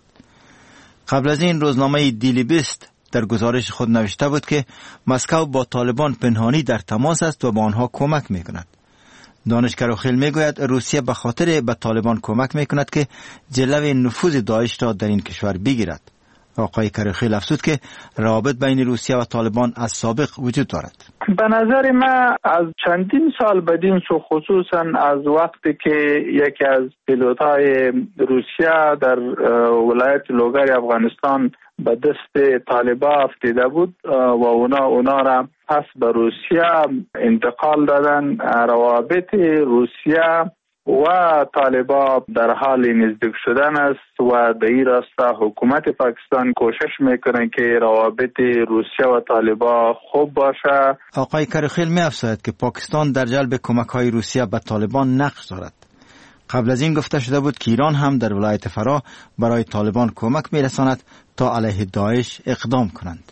S16: قبل از این روزنامه دیلی بیست در گزارش خود نوشته بود که مسکو با طالبان پنهانی در تماس است و با آنها کمک می‌کند. دانش کروخیل میگوید روسیه به خاطر به طالبان کمک میکند که جلوی نفوذ داعش را در این کشور بگیرد. آقای کروخیل افزود که روابط بین روسیه و طالبان از سابق وجود دارد.
S2: به نظر من از چندین سال بدین سو خصوصا از وقتی که یکی از پیلوت‌های روسیه در ولایت لوگر افغانستان به دست طالبا افتیده بود و اونا اونا را پس به روسیه انتقال دادن. روابط روسیه و طالبا در حال نزدیک شدن است و در این راستا حکومت پاکستان کوشش میکنه که روابط روسیه و طالبا خوب باشه.
S16: آقای کروخیل می افزاید که پاکستان در جلب کمک های روسیه به طالبان نقش دارد. قبل از این گفته شده بود که ایران هم در ولایت فرا برای طالبان کمک میرساند تا علیه داعش اقدام کنند.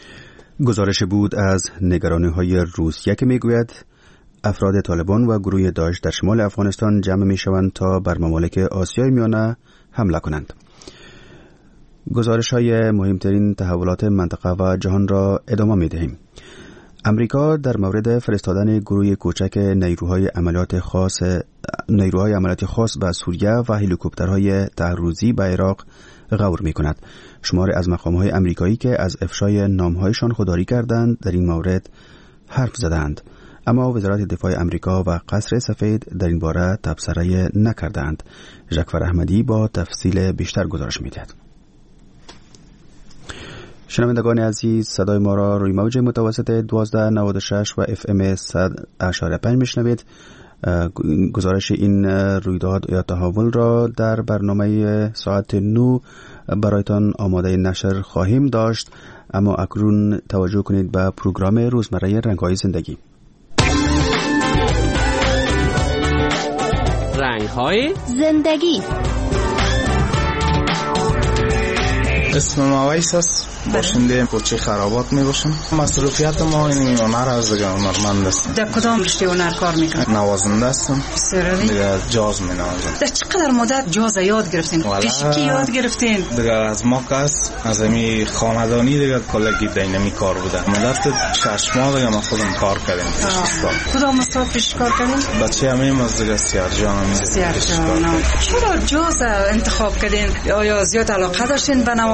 S7: گزارش بود از نگرانی‌های روسیه که میگوید افراد طالبان و گروه داعش در شمال افغانستان جمع میشوند تا بر ممالک آسیای میانه حمله کنند. گزارش‌های مهمترین تحولات منطقه و جهان را ادامه می‌دهیم. امریکا در مورد فرستادن گروه کوچک نیروهای عملیات خاص نیروهای عملیات خاص به سوریه و هلیکوپترهای تعرضی به عراق غور می‌کند. شماری از مقام‌های آمریکایی که از افشای نام‌هایشان خودداری کردند در این مورد حرف زدند، اما وزارت دفاع آمریکا و قصر سفید در این باره تبصره نکردند. ژکفر احمدی با تفصیل بیشتر گزارش می‌دهد. شنوندگان عزیز، صدای ما را روی موج متوسط دوازده نود و شش و اف ام صد اشاره پنج میشنوید. گزارش این رویداد یا تحول را در برنامه ساعت نو برایتان آماده نشر خواهیم داشت، اما اکنون توجه کنید به پروگرام روزمره رنگ‌های زندگی.
S3: رنگ‌های زندگی.
S14: اسم ما ویس است. باشنده کوچه خرابات می باشم. مصروفیت ما این هنر از دیگه هنرمند است.
S15: در کدام رشته هنر کار میکنم؟
S14: نوازنده هستم. دیگه جاز می نوازم.
S15: در چقدر مدت جاز یاد گرفتین؟ پیش کی یاد گرفتین؟
S14: دیگه از ما کس از امی خاندانی دیگه کلگی دینامی کار بوده. مدت شش ماه دیگه ما خودم کار کردیم.
S15: کدام استاد پیش کار کردین؟
S14: بچه همیم از دیگه سیارجان.
S15: سیارجان. چرا جاز انتخاب کردین؟ آیا زیاد علاقه داشتین به نواختن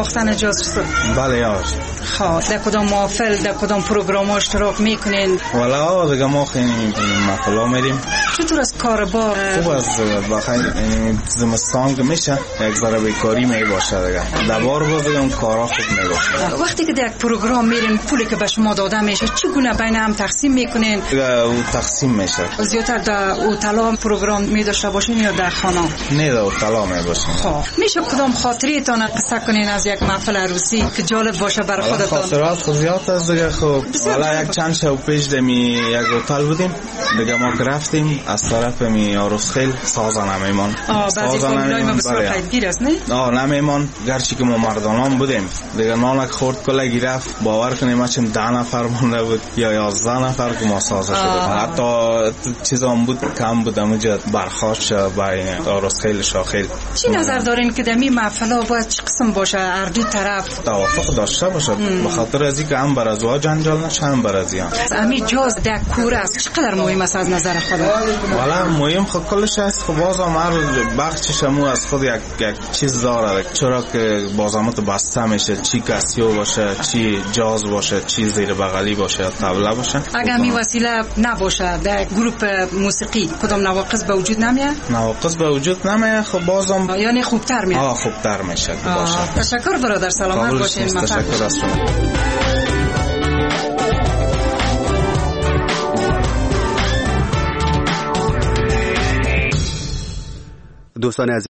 S15: نواختن جاز شد؟
S14: بله یار.
S15: خب در کدام محفل در کدام پروگرام اشتراک میکنین؟
S14: والا دیگه ما خیلی محفلا میریم.
S15: چطور از کار بار؟
S14: خوب از بخیر زمستان که میشه یک ذره بیکاری می باشه دیگه. در بار باز دیگه اون کارا خوب می باشه.
S15: وقتی که در یک پروگرام میرین پولی که به شما داده میشه چگونه بین هم تقسیم میکنین؟
S14: او تقسیم میشه.
S15: زیادتر در اوتلا پروگرام می داشته باشین یا در خانه؟
S14: نه در اوتلا می باشین.
S15: خب میشه کدام خاطریتان قصه کنین از یک محفل عروسی که جالب باشه برای خودتان؟
S14: خاطرات خود زیاد است دیگه. خب والا یک چند شب پیش دمی یک هتل بودیم دیگه ما رفتیم از طرف می عروس خیل سازن نمیمان.
S15: بعضی فامیلای ما بسیار قیدگیر است نه؟
S14: آه نمیمان گرچه که ما مردانان بودیم دیگه نانک خورد کلا گرفت باور کنیم ما چند ده نفر مونده بود یا یازده نفر که ما سازه شده حتی چیزام بود کم بود اونجا برخاست شد بین عروس خیل شاخیل.
S15: چی نظر دارین که دمی محفلا باید چه قسم باشه هر دو طرف
S14: توافق داشته باشه به خاطر از اینکه هم بر ازواج جنجال نشه هم بر ازیان
S15: امی جاز دکور است چقدر مهم است از نظر خدا؟
S14: والا مهم خود کلش است خب بازم هر بخشش همو از خود یک یک چیز داره چرا که بازامت بسته میشه چی کاسیو باشه چی جاز باشه چی زیر بغلی باشه طبله باشه.
S15: اگر می وسیله نباشه در گروپ موسیقی کدام نواقص به وجود نمیاد؟
S14: نواقص به وجود نمیاد خب بازم
S15: یعنی خوبتر میاد.
S14: آه خوبتر میشه باشه.
S15: تشکر برادر سلامت باشین.
S14: تشکر از شما.
S7: دوستان